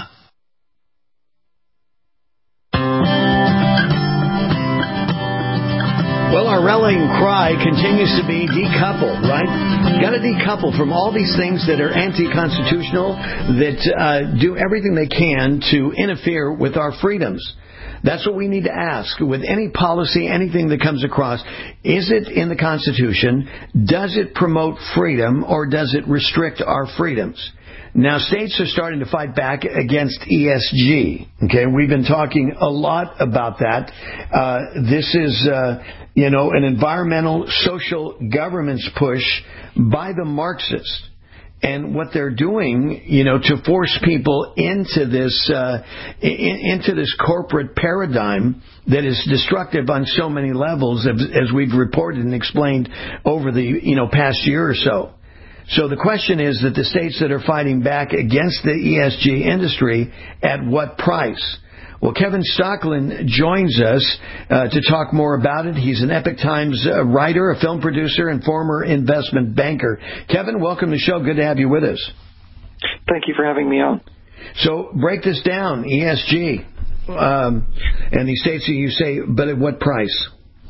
Well, our rallying cry continues to be decouple, right? Got to decouple from all these things that are anti-constitutional, that uh, do everything they can to interfere with our freedoms. That's what we need to ask with any policy, anything that comes across. Is it in the Constitution? Does it promote freedom, or does it restrict our freedoms? Now, states are starting to fight back against E S G. Okay, we've been talking a lot about that. Uh, this is, uh, you know, an environmental social governance push by the Marxists. And what they're doing, you know, to force people into this uh, in, into this corporate paradigm that is destructive on so many levels, as, as we've reported and explained over the you know past year or so. So the question is that the states that are fighting back against the E S G industry, at what price? Well, Kevin Stocklin joins us uh, to talk more about it. He's an Epoch Times uh, writer, a film producer, and former investment banker. Kevin, welcome to the show. Good to have you with us. Thank you for having me on. So break this down, E S G. Um, and these states, you say, but at what price?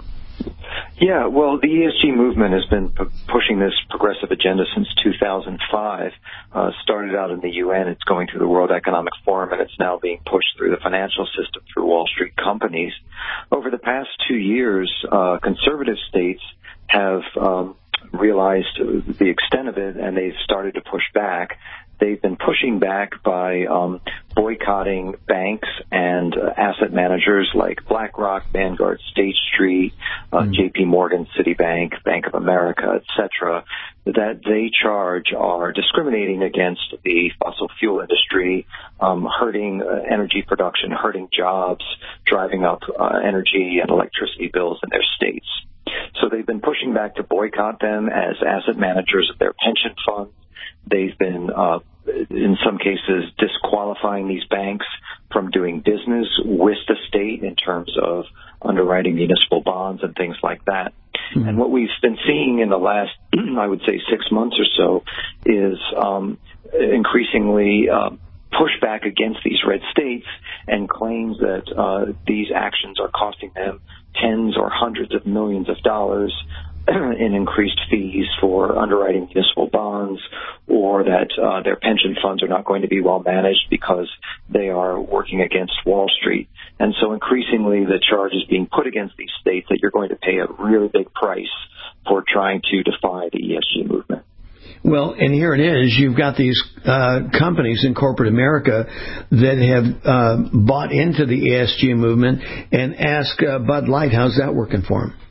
Yeah, well, the E S G movement has been p- pushing this progressive agenda since two thousand five. Uh, started out in the U N, it's going through the World Economic Forum, and it's now being pushed through the financial system through Wall Street companies. Over the past two years, uh, conservative states have um, realized the extent of it, and they've started to push back. They've been pushing back by um, boycotting banks and uh, asset managers like BlackRock, Vanguard, State Street, uh, mm. J P Morgan, Citibank, Bank of America, et cetera, that they charge are discriminating against the fossil fuel industry, um, hurting uh, energy production, hurting jobs, driving up uh, energy and electricity bills in their states. So they've been pushing back to boycott them as asset managers of their pension funds. They've been, uh, in some cases, disqualifying these banks from doing business with the state in terms of underwriting municipal bonds and things like that. Mm-hmm. And what we've been seeing in the last, I would say, six months or so is um, increasingly uh, push back against these red states and claims that uh, these actions are costing them tens or hundreds of millions of dollars in increased fees for underwriting municipal bonds, or that uh, their pension funds are not going to be well managed because they are working against Wall Street. And so increasingly the charge is being put against these states that you're going to pay a really big price for trying to defy the E S G movement. Well, and here it is. You've got these uh, companies in corporate America that have uh, bought into the E S G movement. And ask uh, Bud Light, how's that working for them?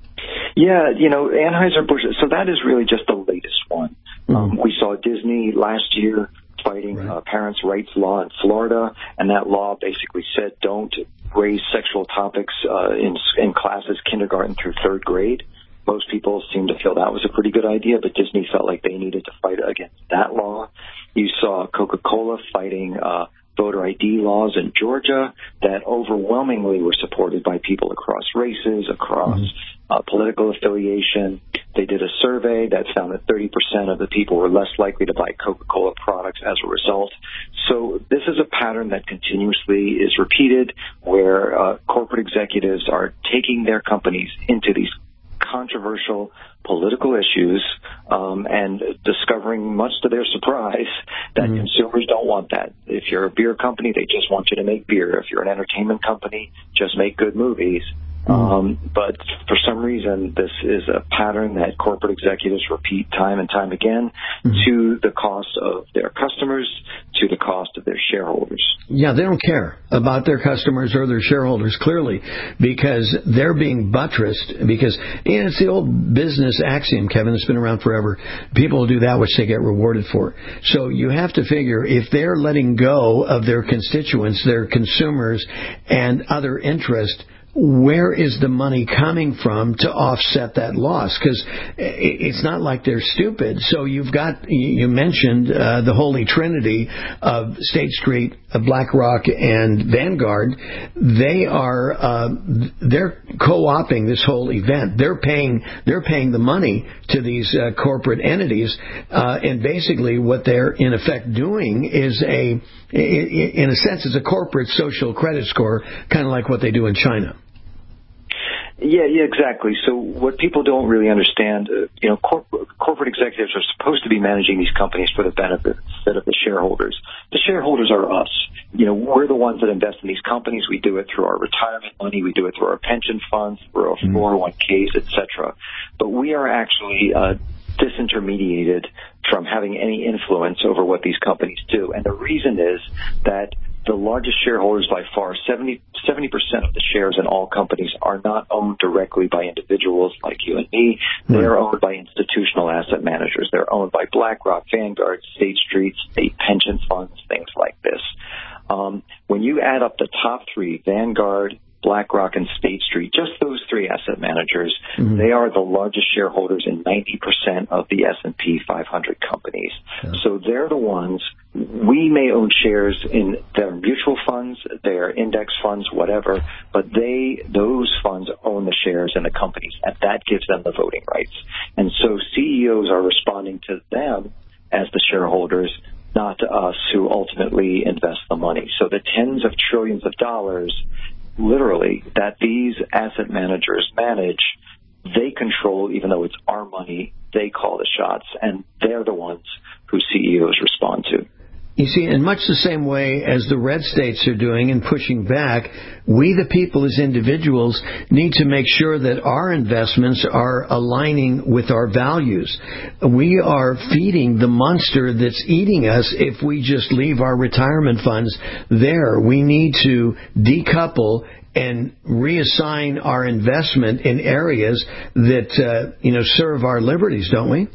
Yeah, you know, Anheuser-Busch, so that is really just the latest one. Mm-hmm. Um, we saw Disney last year fighting right. uh, parents' rights law in Florida, and that law basically said don't raise sexual topics uh, in, in classes kindergarten through third grade. Most people seem to feel that was a pretty good idea, but Disney felt like they needed to fight against that law. You saw Coca-Cola fighting uh, voter I D laws in Georgia that overwhelmingly were supported by people across races, across mm-hmm. uh, political affiliation. They did a survey that found that thirty percent of the people were less likely to buy Coca-Cola products as a result. So this is a pattern that continuously is repeated, where uh, corporate executives are taking their companies into these controversial political issues um, and discovering, much to their surprise, that mm-hmm. consumers don't want that. If you're a beer company, they just want you to make beer. If you're an entertainment company, just make good movies. Mm-hmm. Um, but for some reason, this is a pattern that corporate executives repeat time and time again mm-hmm. to the cost of their customers, to the cost of their shareholders. Yeah, they don't care about their customers or their shareholders, clearly, because they're being buttressed. Because you know, it's the old business axiom, Kevin, that's been around forever. People will do that which they get rewarded for. So you have to figure, if they're letting go of their constituents, their consumers, and other interests, where is the money coming from to offset that loss? Because it's not like they're stupid. So you've got, you mentioned uh, the holy trinity of State Street, BlackRock, and Vanguard. They are uh, they're co-opting this whole event. They're paying they're paying the money to these uh, corporate entities, uh, and basically what they're in effect doing is a, in a sense, it's a corporate social credit score, kind of like what they do in China. Yeah, yeah, exactly. So what people don't really understand, uh, you know, corp- corporate executives are supposed to be managing these companies for the benefit of the shareholders. The shareholders are us. You know, we're the ones that invest in these companies. We do it through our retirement money. We do it through our pension funds, through our four oh one k's, et cetera. But we are actually uh, disintermediated from having any influence over what these companies do. And the reason is that the largest shareholders by far, seventy percent of the shares in all companies are not owned directly by individuals like you and me. They are owned by institutional asset managers. They're owned by BlackRock, Vanguard, State Street, state pension funds, things like this. Um, when you add up the top three, Vanguard, BlackRock, and State Street, just those three asset managers, mm-hmm. they are the largest shareholders in ninety percent of the S and P five hundred companies. Yeah. So they're the ones. We may own shares in their mutual funds, their index funds, whatever, but they, those funds own the shares in the companies, and that gives them the voting rights. And so C E Os are responding to them as the shareholders, not to us who ultimately invest the money. So the tens of trillions of dollars, literally, that these asset managers manage, they control, even though it's our money, they call the shots, and they're the ones who C E Os respond to. You see, in much the same way as the red states are doing and pushing back, we the people as individuals need to make sure that our investments are aligning with our values. We are feeding the monster that's eating us if we just leave our retirement funds there. We need to decouple and reassign our investment in areas that, uh, you know, serve our liberties, don't we?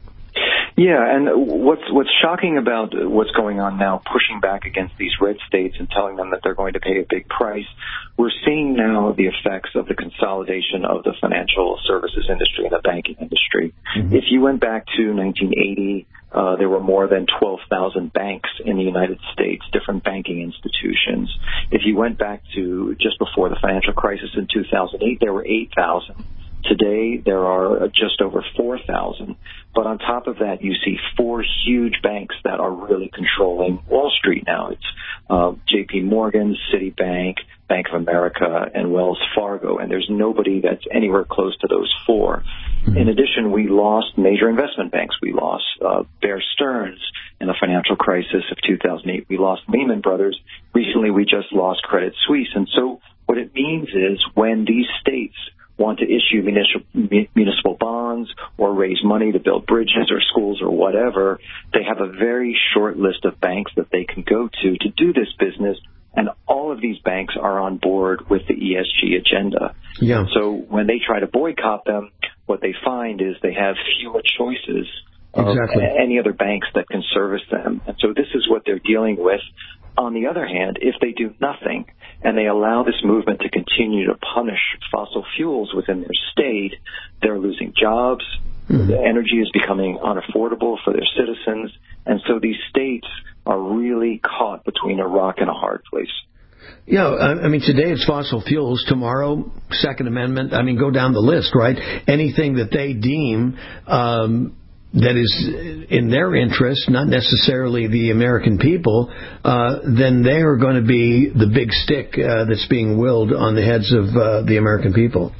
Yeah, and what's what's shocking about what's going on now, pushing back against these red states and telling them that they're going to pay a big price, we're seeing now the effects of the consolidation of the financial services industry and the banking industry. Mm-hmm. If you went back to nineteen eighty, uh, there were more than twelve thousand banks in the United States, different banking institutions. If you went back to just before the financial crisis in two thousand eight, there were eight thousand. Today, there are just over four thousand. But on top of that, you see four huge banks that are really controlling Wall Street now. It's uh, J P Morgan, Citibank, Bank of America, and Wells Fargo, and there's nobody that's anywhere close to those four. Mm-hmm. In addition, we lost major investment banks. We lost uh, Bear Stearns in the financial crisis of two thousand eight. We lost Lehman Brothers. Recently, we just lost Credit Suisse. And so what it means is when these states want to issue municipal, municipal bonds or raise money to build bridges or schools or whatever, they have a very short list of banks that they can go to to do this business. And all of these banks are on board with the E S G agenda. Yeah. So when they try to boycott them, what they find is they have fewer choices exactly. of any other banks that can service them. And so this is what they're dealing with. On the other hand, if they do nothing and they allow this movement to continue to punish fossil fuels within their state, they're losing jobs. Mm-hmm. The energy is becoming unaffordable for their citizens. And so these states are really caught between a rock and a hard place. Yeah, I mean, today it's fossil fuels. Tomorrow, Second Amendment. I mean, go down the list, right? Anything that they deem um, that is in their interest, not necessarily the American people, uh, then they are going to be the big stick uh, that's being willed on the heads of uh, the American people.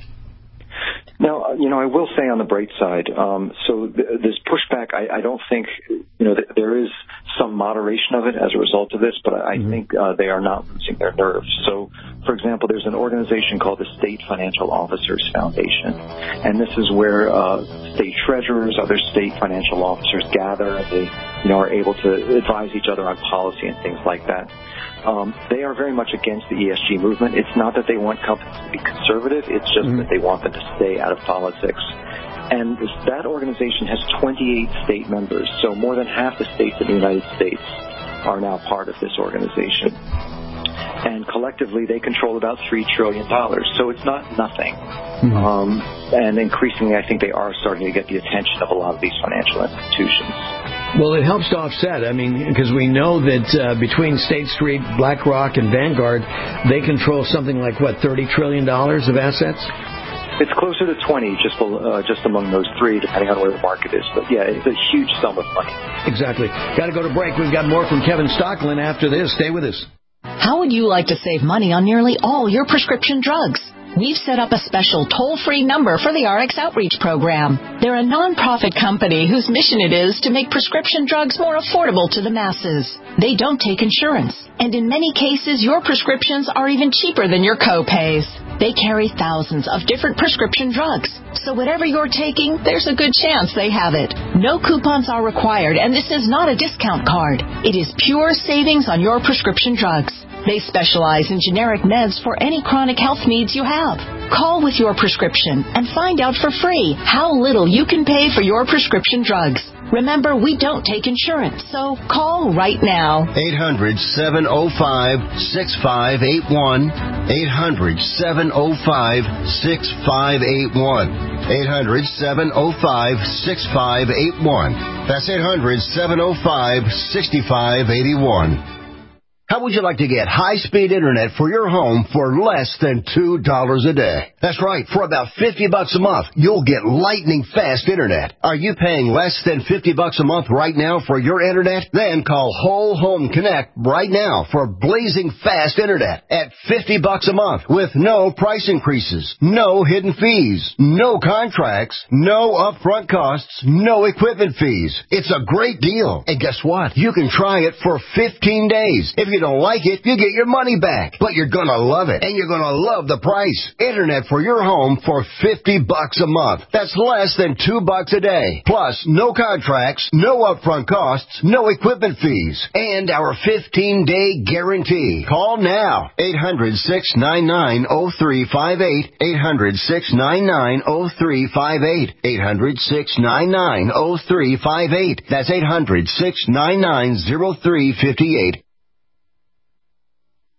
Now, you know, I will say on the bright side, um, so th- this pushback, I, I don't think, you know, th- there is some moderation of it as a result of this, but I mm-hmm. think uh, they are not losing their nerve. So, for example, there's an organization called the State Financial Officers Foundation, and this is where uh, state treasurers, other state financial officers gather, and they, you know, are able to advise each other on policy and things like that. Um, they are very much against the E S G movement. It's not that they want companies to be conservative. It's just mm-hmm. that they want them to stay out of politics. And this, that organization has twenty-eight state members. So more than half the states in the United States are now part of this organization. And collectively, they control about three trillion dollars. So it's not nothing. Mm-hmm. Um, and increasingly, I think they are starting to get the attention of a lot of these financial institutions. Well, it helps to offset. I mean, because we know that uh, between State Street, BlackRock, and Vanguard, they control something like, what, thirty trillion dollars of assets? It's closer to twenty, just uh, just among those three, depending on where the market is. But, yeah, it's a huge sum of money. Exactly. Got to go to break. We've got more from Kevin Stocklin after this. Stay with us. How would you like to save money on nearly all your prescription drugs? We've set up a special toll-free number for the R X Outreach Program. They're a non-profit company whose mission it is to make prescription drugs more affordable to the masses. They don't take insurance, and in many cases, your prescriptions are even cheaper than your co-pays. They carry thousands of different prescription drugs, so whatever you're taking, there's a good chance they have it. No coupons are required, and this is not a discount card. It is pure savings on your prescription drugs. They specialize in generic meds for any chronic health needs you have. Call with your prescription and find out for free how little you can pay for your prescription drugs. Remember, we don't take insurance, so call right now. eight hundred, seven oh five, six five eight one. eight hundred, seven oh five, six five eight one. eight hundred, seven oh five, six five eight one. That's eight hundred, seven oh five, six five eight one. How would you like to get high-speed internet for your home for less than two dollars a day? That's right. For about fifty bucks a month, you'll get lightning-fast internet. Are you paying less than fifty bucks a month right now for your internet? Then call Whole Home Connect right now for blazing fast internet at fifty bucks a month with no price increases, no hidden fees, no contracts, no upfront costs, no equipment fees. It's a great deal. And guess what? You can try it for fifteen days. If you don't like it, you get your money back. But you're going to love it, and you're going to love the price. Internet for your home for fifty bucks a month. That's less than two bucks a day. Plus, no contracts, no upfront costs, no equipment fees, and our fifteen-day guarantee. Call now. eight hundred, six nine nine, oh three five eight. eight hundred, six nine nine, oh three five eight. eight hundred, six nine nine, oh three five eight. That's eight hundred, six nine nine, oh three five eight.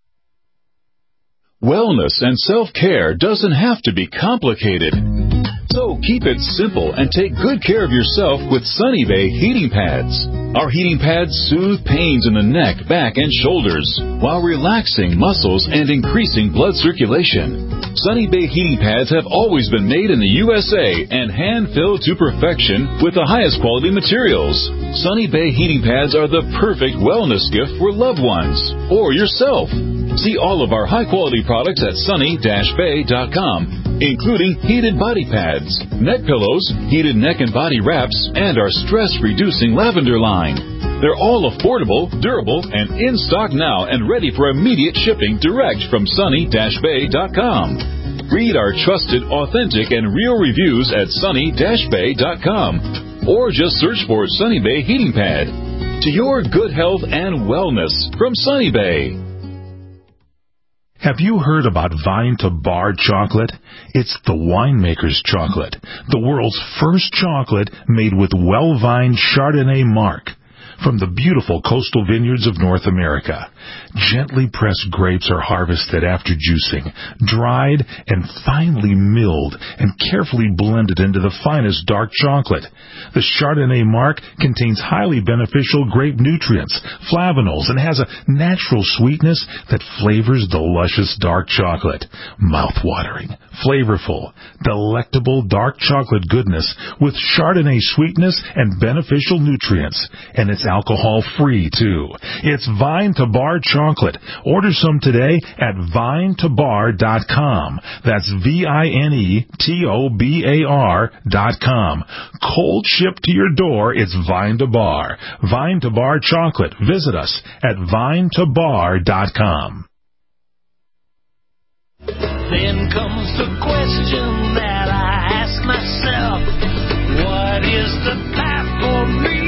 Wellness and self-care doesn't have to be complicated. So keep it simple and take good care of yourself with Sunny Bay heating pads. Our heating pads soothe pains in the neck, back, and shoulders while relaxing muscles and increasing blood circulation. Sunny Bay heating pads have always been made in the U S A and hand-filled to perfection with the highest quality materials. Sunny Bay heating pads are the perfect wellness gift for loved ones or yourself. See all of our high-quality products at sunny dash bay dot com, including heated body pads, neck pillows, heated neck and body wraps, and our stress-reducing lavender line. They're all affordable, durable, and in stock now and ready for immediate shipping direct from sunny dash bay dot com. Read our trusted, authentic, and real reviews at sunny dash bay dot com or just search for Sunny Bay Heating Pad. To your good health and wellness from Sunny Bay. Have you heard about Vine to Bar chocolate? It's the winemaker's chocolate, the world's first chocolate made with well-vined Chardonnay marc from the beautiful coastal vineyards of North America. Gently pressed grapes are harvested after juicing, dried and finely milled and carefully blended into the finest dark chocolate. The Chardonnay marc contains highly beneficial grape nutrients, flavanols, and has a natural sweetness that flavors the luscious dark chocolate. Mouth-watering, flavorful, delectable dark chocolate goodness with Chardonnay sweetness and beneficial nutrients. And it's alcohol-free, too. It's Vine to Bar chocolate. Order some today at vine to bar dot com. That's V I N E T O B A R dot com. Cold shipped to your door, it's Vine to Bar. Vine to Bar chocolate. Visit us at vine to bar dot com. Then comes the question that I ask myself, what is the path for me?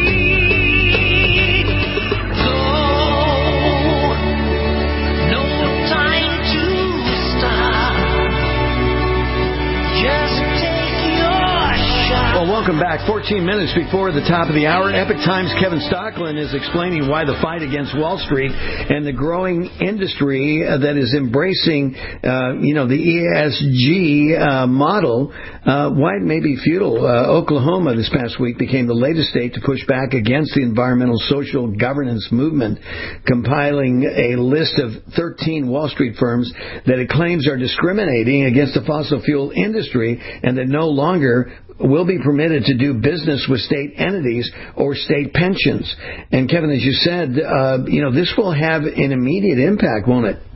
Well, welcome back. fourteen minutes before the top of the hour. Epoch Times' Kevin Stocklin is explaining why the fight against Wall Street and the growing industry uh, that is embracing, uh, you know, the E S G uh, model, uh, why it may be futile. Uh, Oklahoma this past week became the latest state to push back against the environmental social governance movement, compiling a list of thirteen Wall Street firms that it claims are discriminating against the fossil fuel industry and that no longer will be permitted to do business with state entities or state pensions. And Kevin, as you said, uh, you know, this will have an immediate impact, won't it?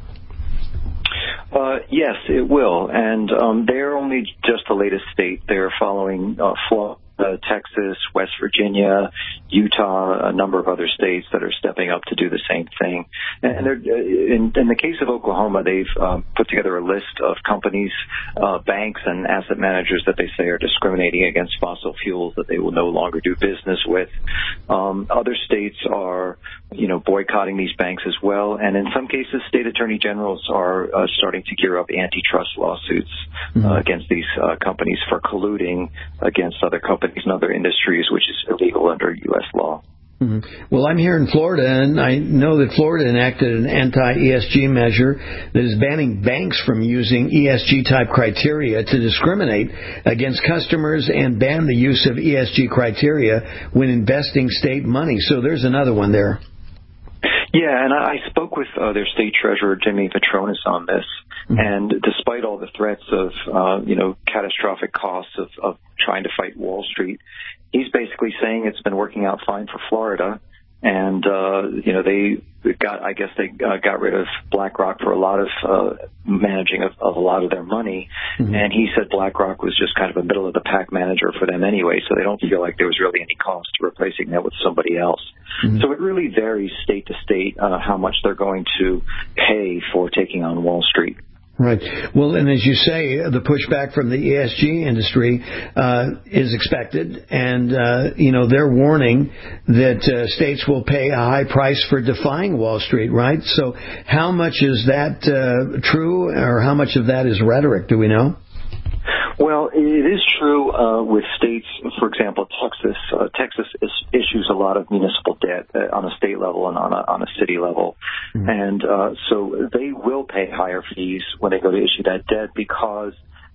Uh, yes, it will. And um, they're only just the latest state. They're following uh, Florida, Texas, West Virginia, Utah, a number of other states that are stepping up to do the same thing. And they're, in, in the case of Oklahoma, they've uh, put together a list of companies, uh, banks, and asset managers that they say are discriminating against fossil fuels that they will no longer do business with. Um, other states are, you know, boycotting these banks as well. And in some cases, state attorney generals are uh, starting to gear up antitrust lawsuits mm-hmm. uh, against these uh, companies for colluding against other companies in other industries, which is illegal under U S law. Mm-hmm. Well, I'm here in Florida, and I know that Florida enacted an anti-E S G measure that is banning banks from using E S G-type criteria to discriminate against customers and ban the use of E S G criteria when investing state money. So there's another one there. Yeah, and I spoke with uh, their state treasurer, Jimmy Petronis, on this. Mm-hmm. And despite all the threats of, uh, you know, catastrophic costs of, of trying to fight Wall Street, he's basically saying it's been working out fine for Florida. And, uh, you know, they got, I guess they uh, got rid of BlackRock for a lot of uh, managing of, of a lot of their money. Mm-hmm. And he said BlackRock was just kind of a middle of the pack manager for them anyway, so they don't feel like there was really any cost to replacing that with somebody else. Mm-hmm. So it really varies state to state uh, how much they're going to pay for taking on Wall Street. Right. Well, and as you say, the pushback from the E S G industry uh, is expected, and uh, you know they're warning that uh, states will pay a high price for defying Wall Street. Right. So, how much is that uh, true, or how much of that is rhetoric? Do we know? Well, it is true uh, with states, for example, Texas. Uh, Texas is, issues a lot of municipal debt uh, on a state level and on a, on a city level. Mm-hmm. And uh, so they will pay higher fees when they go to issue that debt because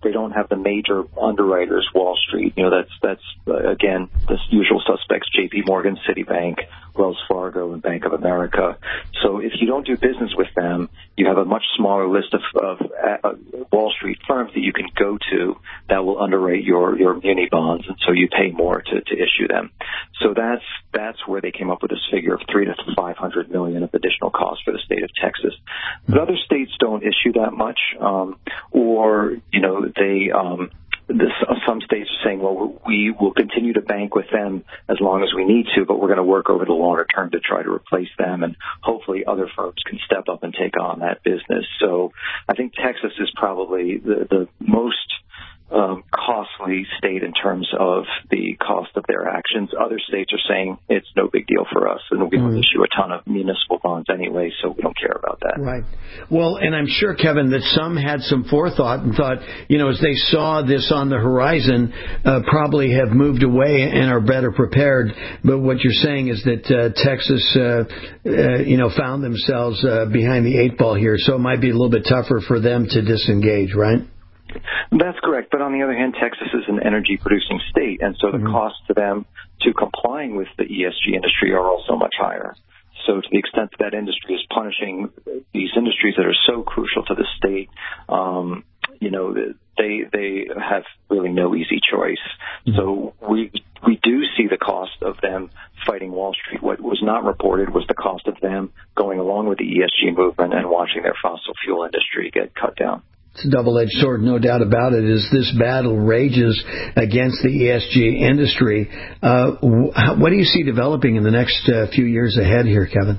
They don't have the major underwriters, Wall Street. You know, that's, that's uh, again, the usual suspects, J P Morgan, Citibank, Wells Fargo, and Bank of America. So if you don't do business with them, you have a much smaller list of, of uh, Wall Street firms that you can go to that will underwrite your, your muni bonds, and so you pay more to, to issue them. So that's that's where they came up with this figure of three to five hundred million of additional costs for the state of Texas. But other states don't issue that much, um, or you know they. Um, This, some states are saying, well, we will continue to bank with them as long as we need to, but we're going to work over the longer term to try to replace them, and hopefully other firms can step up and take on that business. So I think Texas is probably the, the most um, costly state in terms of the cost of their actions. Other states are saying it's no big deal for us, and we don't mm. issue a ton of municipal bonds anyway, so we don't care about that. Right. Well, and I'm sure, Kevin, that some had some forethought and thought, you know, as they saw this on the horizon, uh, probably have moved away and are better prepared. But what you're saying is that uh, Texas, uh, uh, you know, found themselves uh, behind the eight ball here, so it might be a little bit tougher for them to disengage, right? That's correct. But on the other hand, Texas is an energy-producing state, and so the mm-hmm. costs to them to complying with the E S G industry are also much higher. So to the extent that that industry is punishing these industries that are so crucial to the state, um, you know, they they have really no easy choice. Mm-hmm. So we we do see the cost of them fighting Wall Street. What was not reported was the cost of them going along with the E S G movement and watching their fossil fuel industry get cut down. It's a double-edged sword, no doubt about it, as this battle rages against the E S G industry. Uh, what do you see developing in the next uh, few years ahead here, Kevin?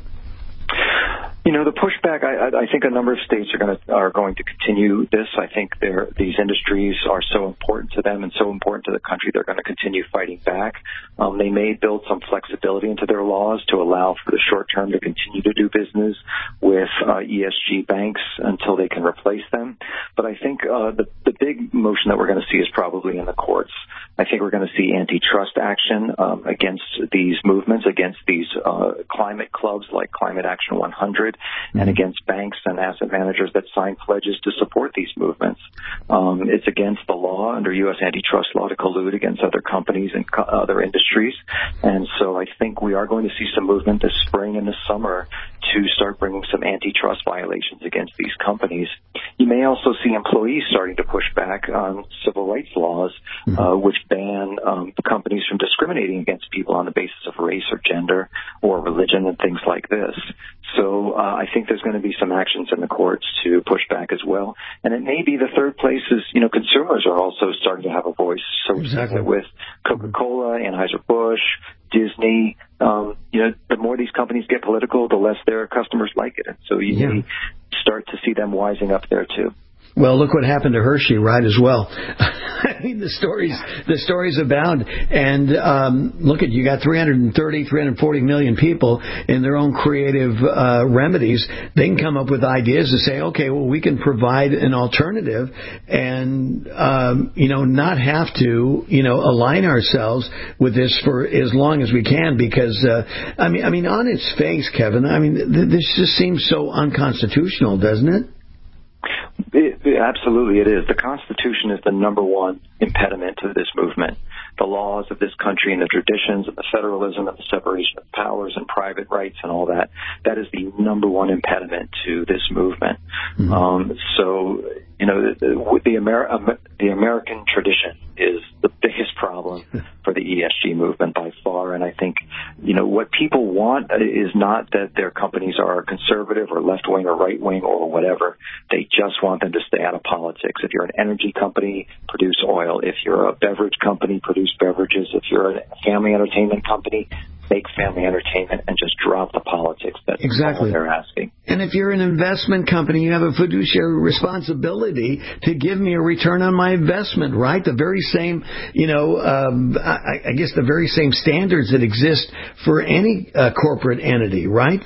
You know, the pushback, I, I think a number of states are going to are going to continue this. I think they're, these industries are so important to them and so important to the country, they're going to continue fighting back. Um, they may build some flexibility into their laws to allow for the short term to continue to do business with uh, E S G banks until they can replace them. But I think uh, the, the big motion that we're going to see is probably in the courts. I think we're going to see antitrust action um, against these movements, against these uh, climate clubs like Climate Action one hundred, mm-hmm. and against banks and asset managers that sign pledges to support these movements. Um, it's against the law under U S antitrust law to collude against other companies and co- other industries. And so I think we are going to see some movement this spring and this summer to start bringing some antitrust violations against these companies. You may also see employees starting to push back on civil rights laws, mm-hmm. uh, which ban um, companies from discriminating against people on the basis of race or gender or religion and things like this. So uh, I think there's going to be some actions in the courts to push back as well. And it may be the third place is, you know, consumers are also starting to have a voice. So exactly. with Coca-Cola, Anheuser-Busch, Disney, um, you know, the more these companies get political, the less their customers like it. And so you yeah. may start to see them wising up there too. Well, look what happened to Hershey, right, as well. I mean, the stories, the stories abound. And um, look at, you got three hundred thirty, three hundred forty million people in their own creative uh, remedies. They can come up with ideas to say, okay, well, we can provide an alternative and, um, you know, not have to, you know, align ourselves with this for as long as we can because, uh, I mean, I mean, on its face, Kevin, I mean, th- this just seems so unconstitutional, doesn't it? It, it, absolutely, it is. The Constitution is the number one impediment to this movement. The laws of this country and the traditions and the federalism and the separation of powers and private rights and all that, that is the number one impediment to this movement. Mm-hmm. Um, so, you know, the, the, the, Amer- the American tradition is the biggest problem for the E S G movement by far. And I think, you know, what people want is not that their companies are conservative or left-wing or right-wing or whatever. They just want them to stay out of politics. If you're an energy company, produce oil. If you're a beverage company, produce beverages. If you're a family entertainment company, make family entertainment and just drop the politics. That's exactly all they're asking. And if you're an investment company, you have a fiduciary responsibility to give me a return on my investment, right? The very same, you know, um, I, I guess the very same standards that exist for any uh, corporate entity, right?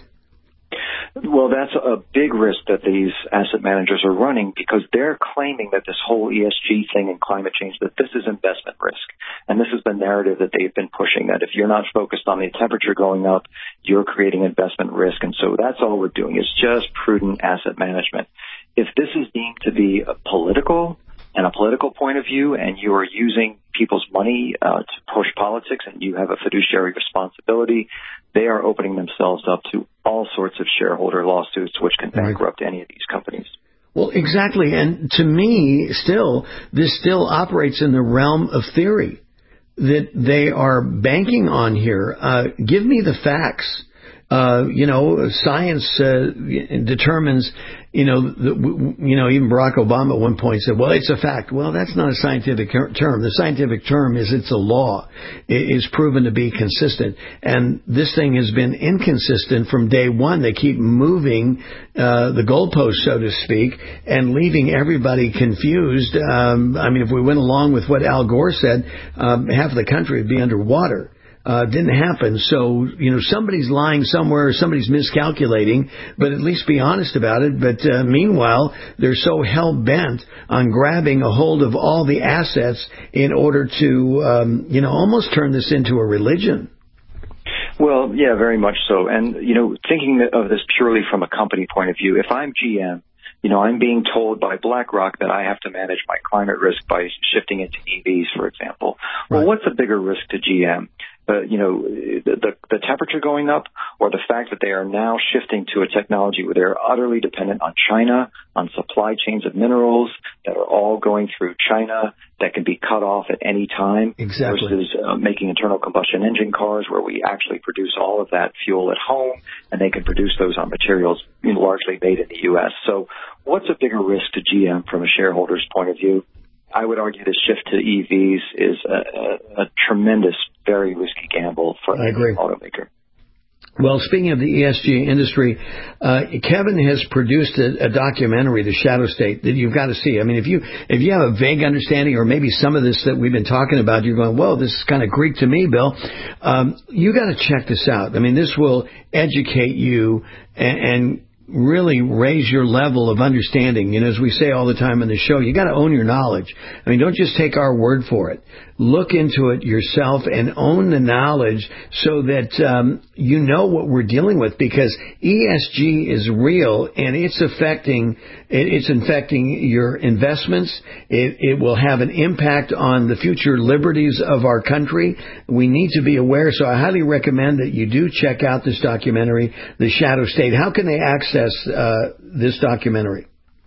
Well, that's a big risk that these asset managers are running because they're claiming that this whole E S G thing and climate change, that this is investment risk. And this is the narrative that they've been pushing, that if you're not focused on the temperature going up, you're creating investment risk. And so that's all we're doing is just prudent asset management. If this is deemed to be political, and a political point of view, and you are using people's money uh, to push politics, and you have a fiduciary responsibility, they are opening themselves up to all sorts of shareholder lawsuits, which can bankrupt any of these companies. Well, exactly. And to me, still, this still operates in the realm of theory that they are banking on here. Uh, give me the facts. Uh, you know, science uh, determines, you know, the, you know, even Barack Obama at one point said, well, it's a fact. Well, that's not a scientific term. The scientific term is it's a law. It is proven to be consistent. And this thing has been inconsistent from day one. They keep moving uh, the goalpost, so to speak, and leaving everybody confused. Um, I mean, if we went along with what Al Gore said, um, half of the country would be underwater. Uh, didn't happen. So, you know, somebody's lying somewhere, somebody's miscalculating, but at least be honest about it. But uh, meanwhile, they're so hell-bent on grabbing a hold of all the assets in order to, um, you know, almost turn this into a religion. Well, yeah, very much so. And, you know, thinking of this purely from a company point of view, if I'm G M, you know, I'm being told by BlackRock that I have to manage my climate risk by shifting into E Vs, for example. Well, what's a bigger risk to G M? Uh, you know, the, the, the temperature going up, or the fact that they are now shifting to a technology where they're utterly dependent on China, on supply chains of minerals that are all going through China that can be cut off at any time. Exactly. Versus uh, making internal combustion engine cars where we actually produce all of that fuel at home, and they can produce those on materials you know, largely made in the U S. So what's a bigger risk to G M from a shareholder's point of view? I would argue the shift to E Vs is a, a, a tremendous, very risky gamble for I agree. an automaker. Well, speaking of the E S G industry, uh, Kevin has produced a, a documentary, The Shadow State, that you've got to see. I mean, if you if you have a vague understanding, or maybe some of this that we've been talking about, you're going, whoa, this is kind of Greek to me, Bill. Um, you got to check this out. I mean, this will educate you and, and really raise your level of understanding. You know, as we say all the time on the show, you got to own your knowledge. I mean, don't just take our word for it. Look into it yourself and own the knowledge so that um, you know what we're dealing with, because E S G is real and it's affecting it's infecting your investments. It, it will have an impact on the future liberties of our country. We need to be aware. So I highly recommend that you do check out this documentary, The Shadow State. How can they access uh, this documentary?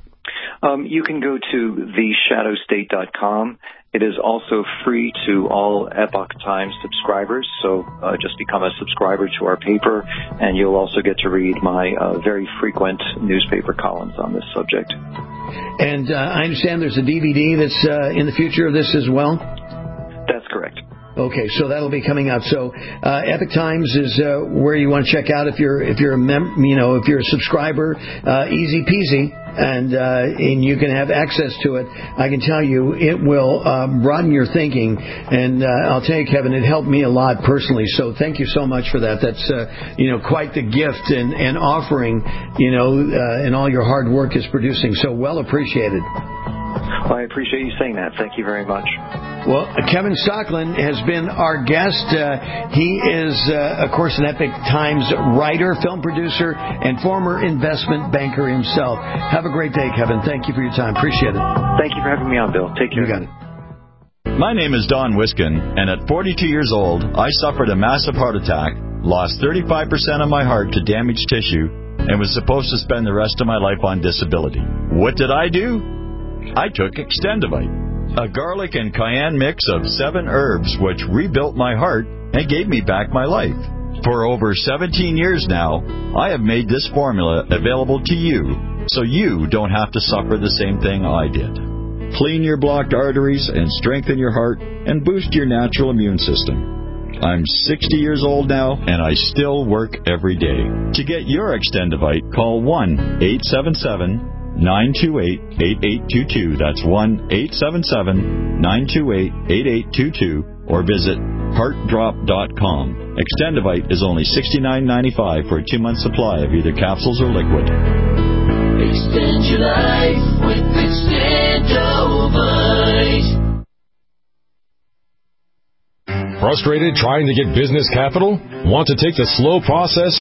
Um, you can go to the shadow state dot com. It is also free to all Epoch Times subscribers, so uh, just become a subscriber to our paper, and you'll also get to read my uh, very frequent newspaper columns on this subject. And uh, I understand there's a D V D that's uh, in the future of this as well? That's correct. Okay, so that'll be coming out. So uh, Epoch Times is uh, where you want to check out if you're if you're a mem- you know if you're a subscriber. Uh, easy peasy, and uh, and you can have access to it. I can tell you, it will uh, broaden your thinking, and uh, I'll tell you, Kevin, it helped me a lot personally. So thank you so much for that. That's uh, you know quite the gift and, and offering, you know, uh, and all your hard work is producing. So well appreciated. Well, I appreciate you saying that. Thank you very much. Well, Kevin Stocklin has been our guest. Uh, he is, uh, of course, an Epoch Times writer, film producer, and former investment banker himself. Have a great day, Kevin. Thank you for your time. Appreciate it. Thank you for having me on, Bill. Take care. You got it. My name is Don Wiskin, and at forty-two years old, I suffered a massive heart attack, lost thirty-five percent of my heart to damaged tissue, and was supposed to spend the rest of my life on disability. What did I do? I took Extendivite, a garlic and cayenne mix of seven herbs which rebuilt my heart and gave me back my life. For over seventeen years now, I have made this formula available to you so you don't have to suffer the same thing I did. Clean your blocked arteries and strengthen your heart and boost your natural immune system. I'm sixty years old now, and I still work every day. To get your Extendivite, call one eight seven seven, nine two eight, eight eight two two. That's one eight seven seven, nine two eight, eight eight two two, or visit heart drop dot com. Extendivite is only sixty-nine ninety-five for a two-month supply of either capsules or liquid. Extend your life with Extendovite. Frustrated trying to get business capital? Want to take the slow process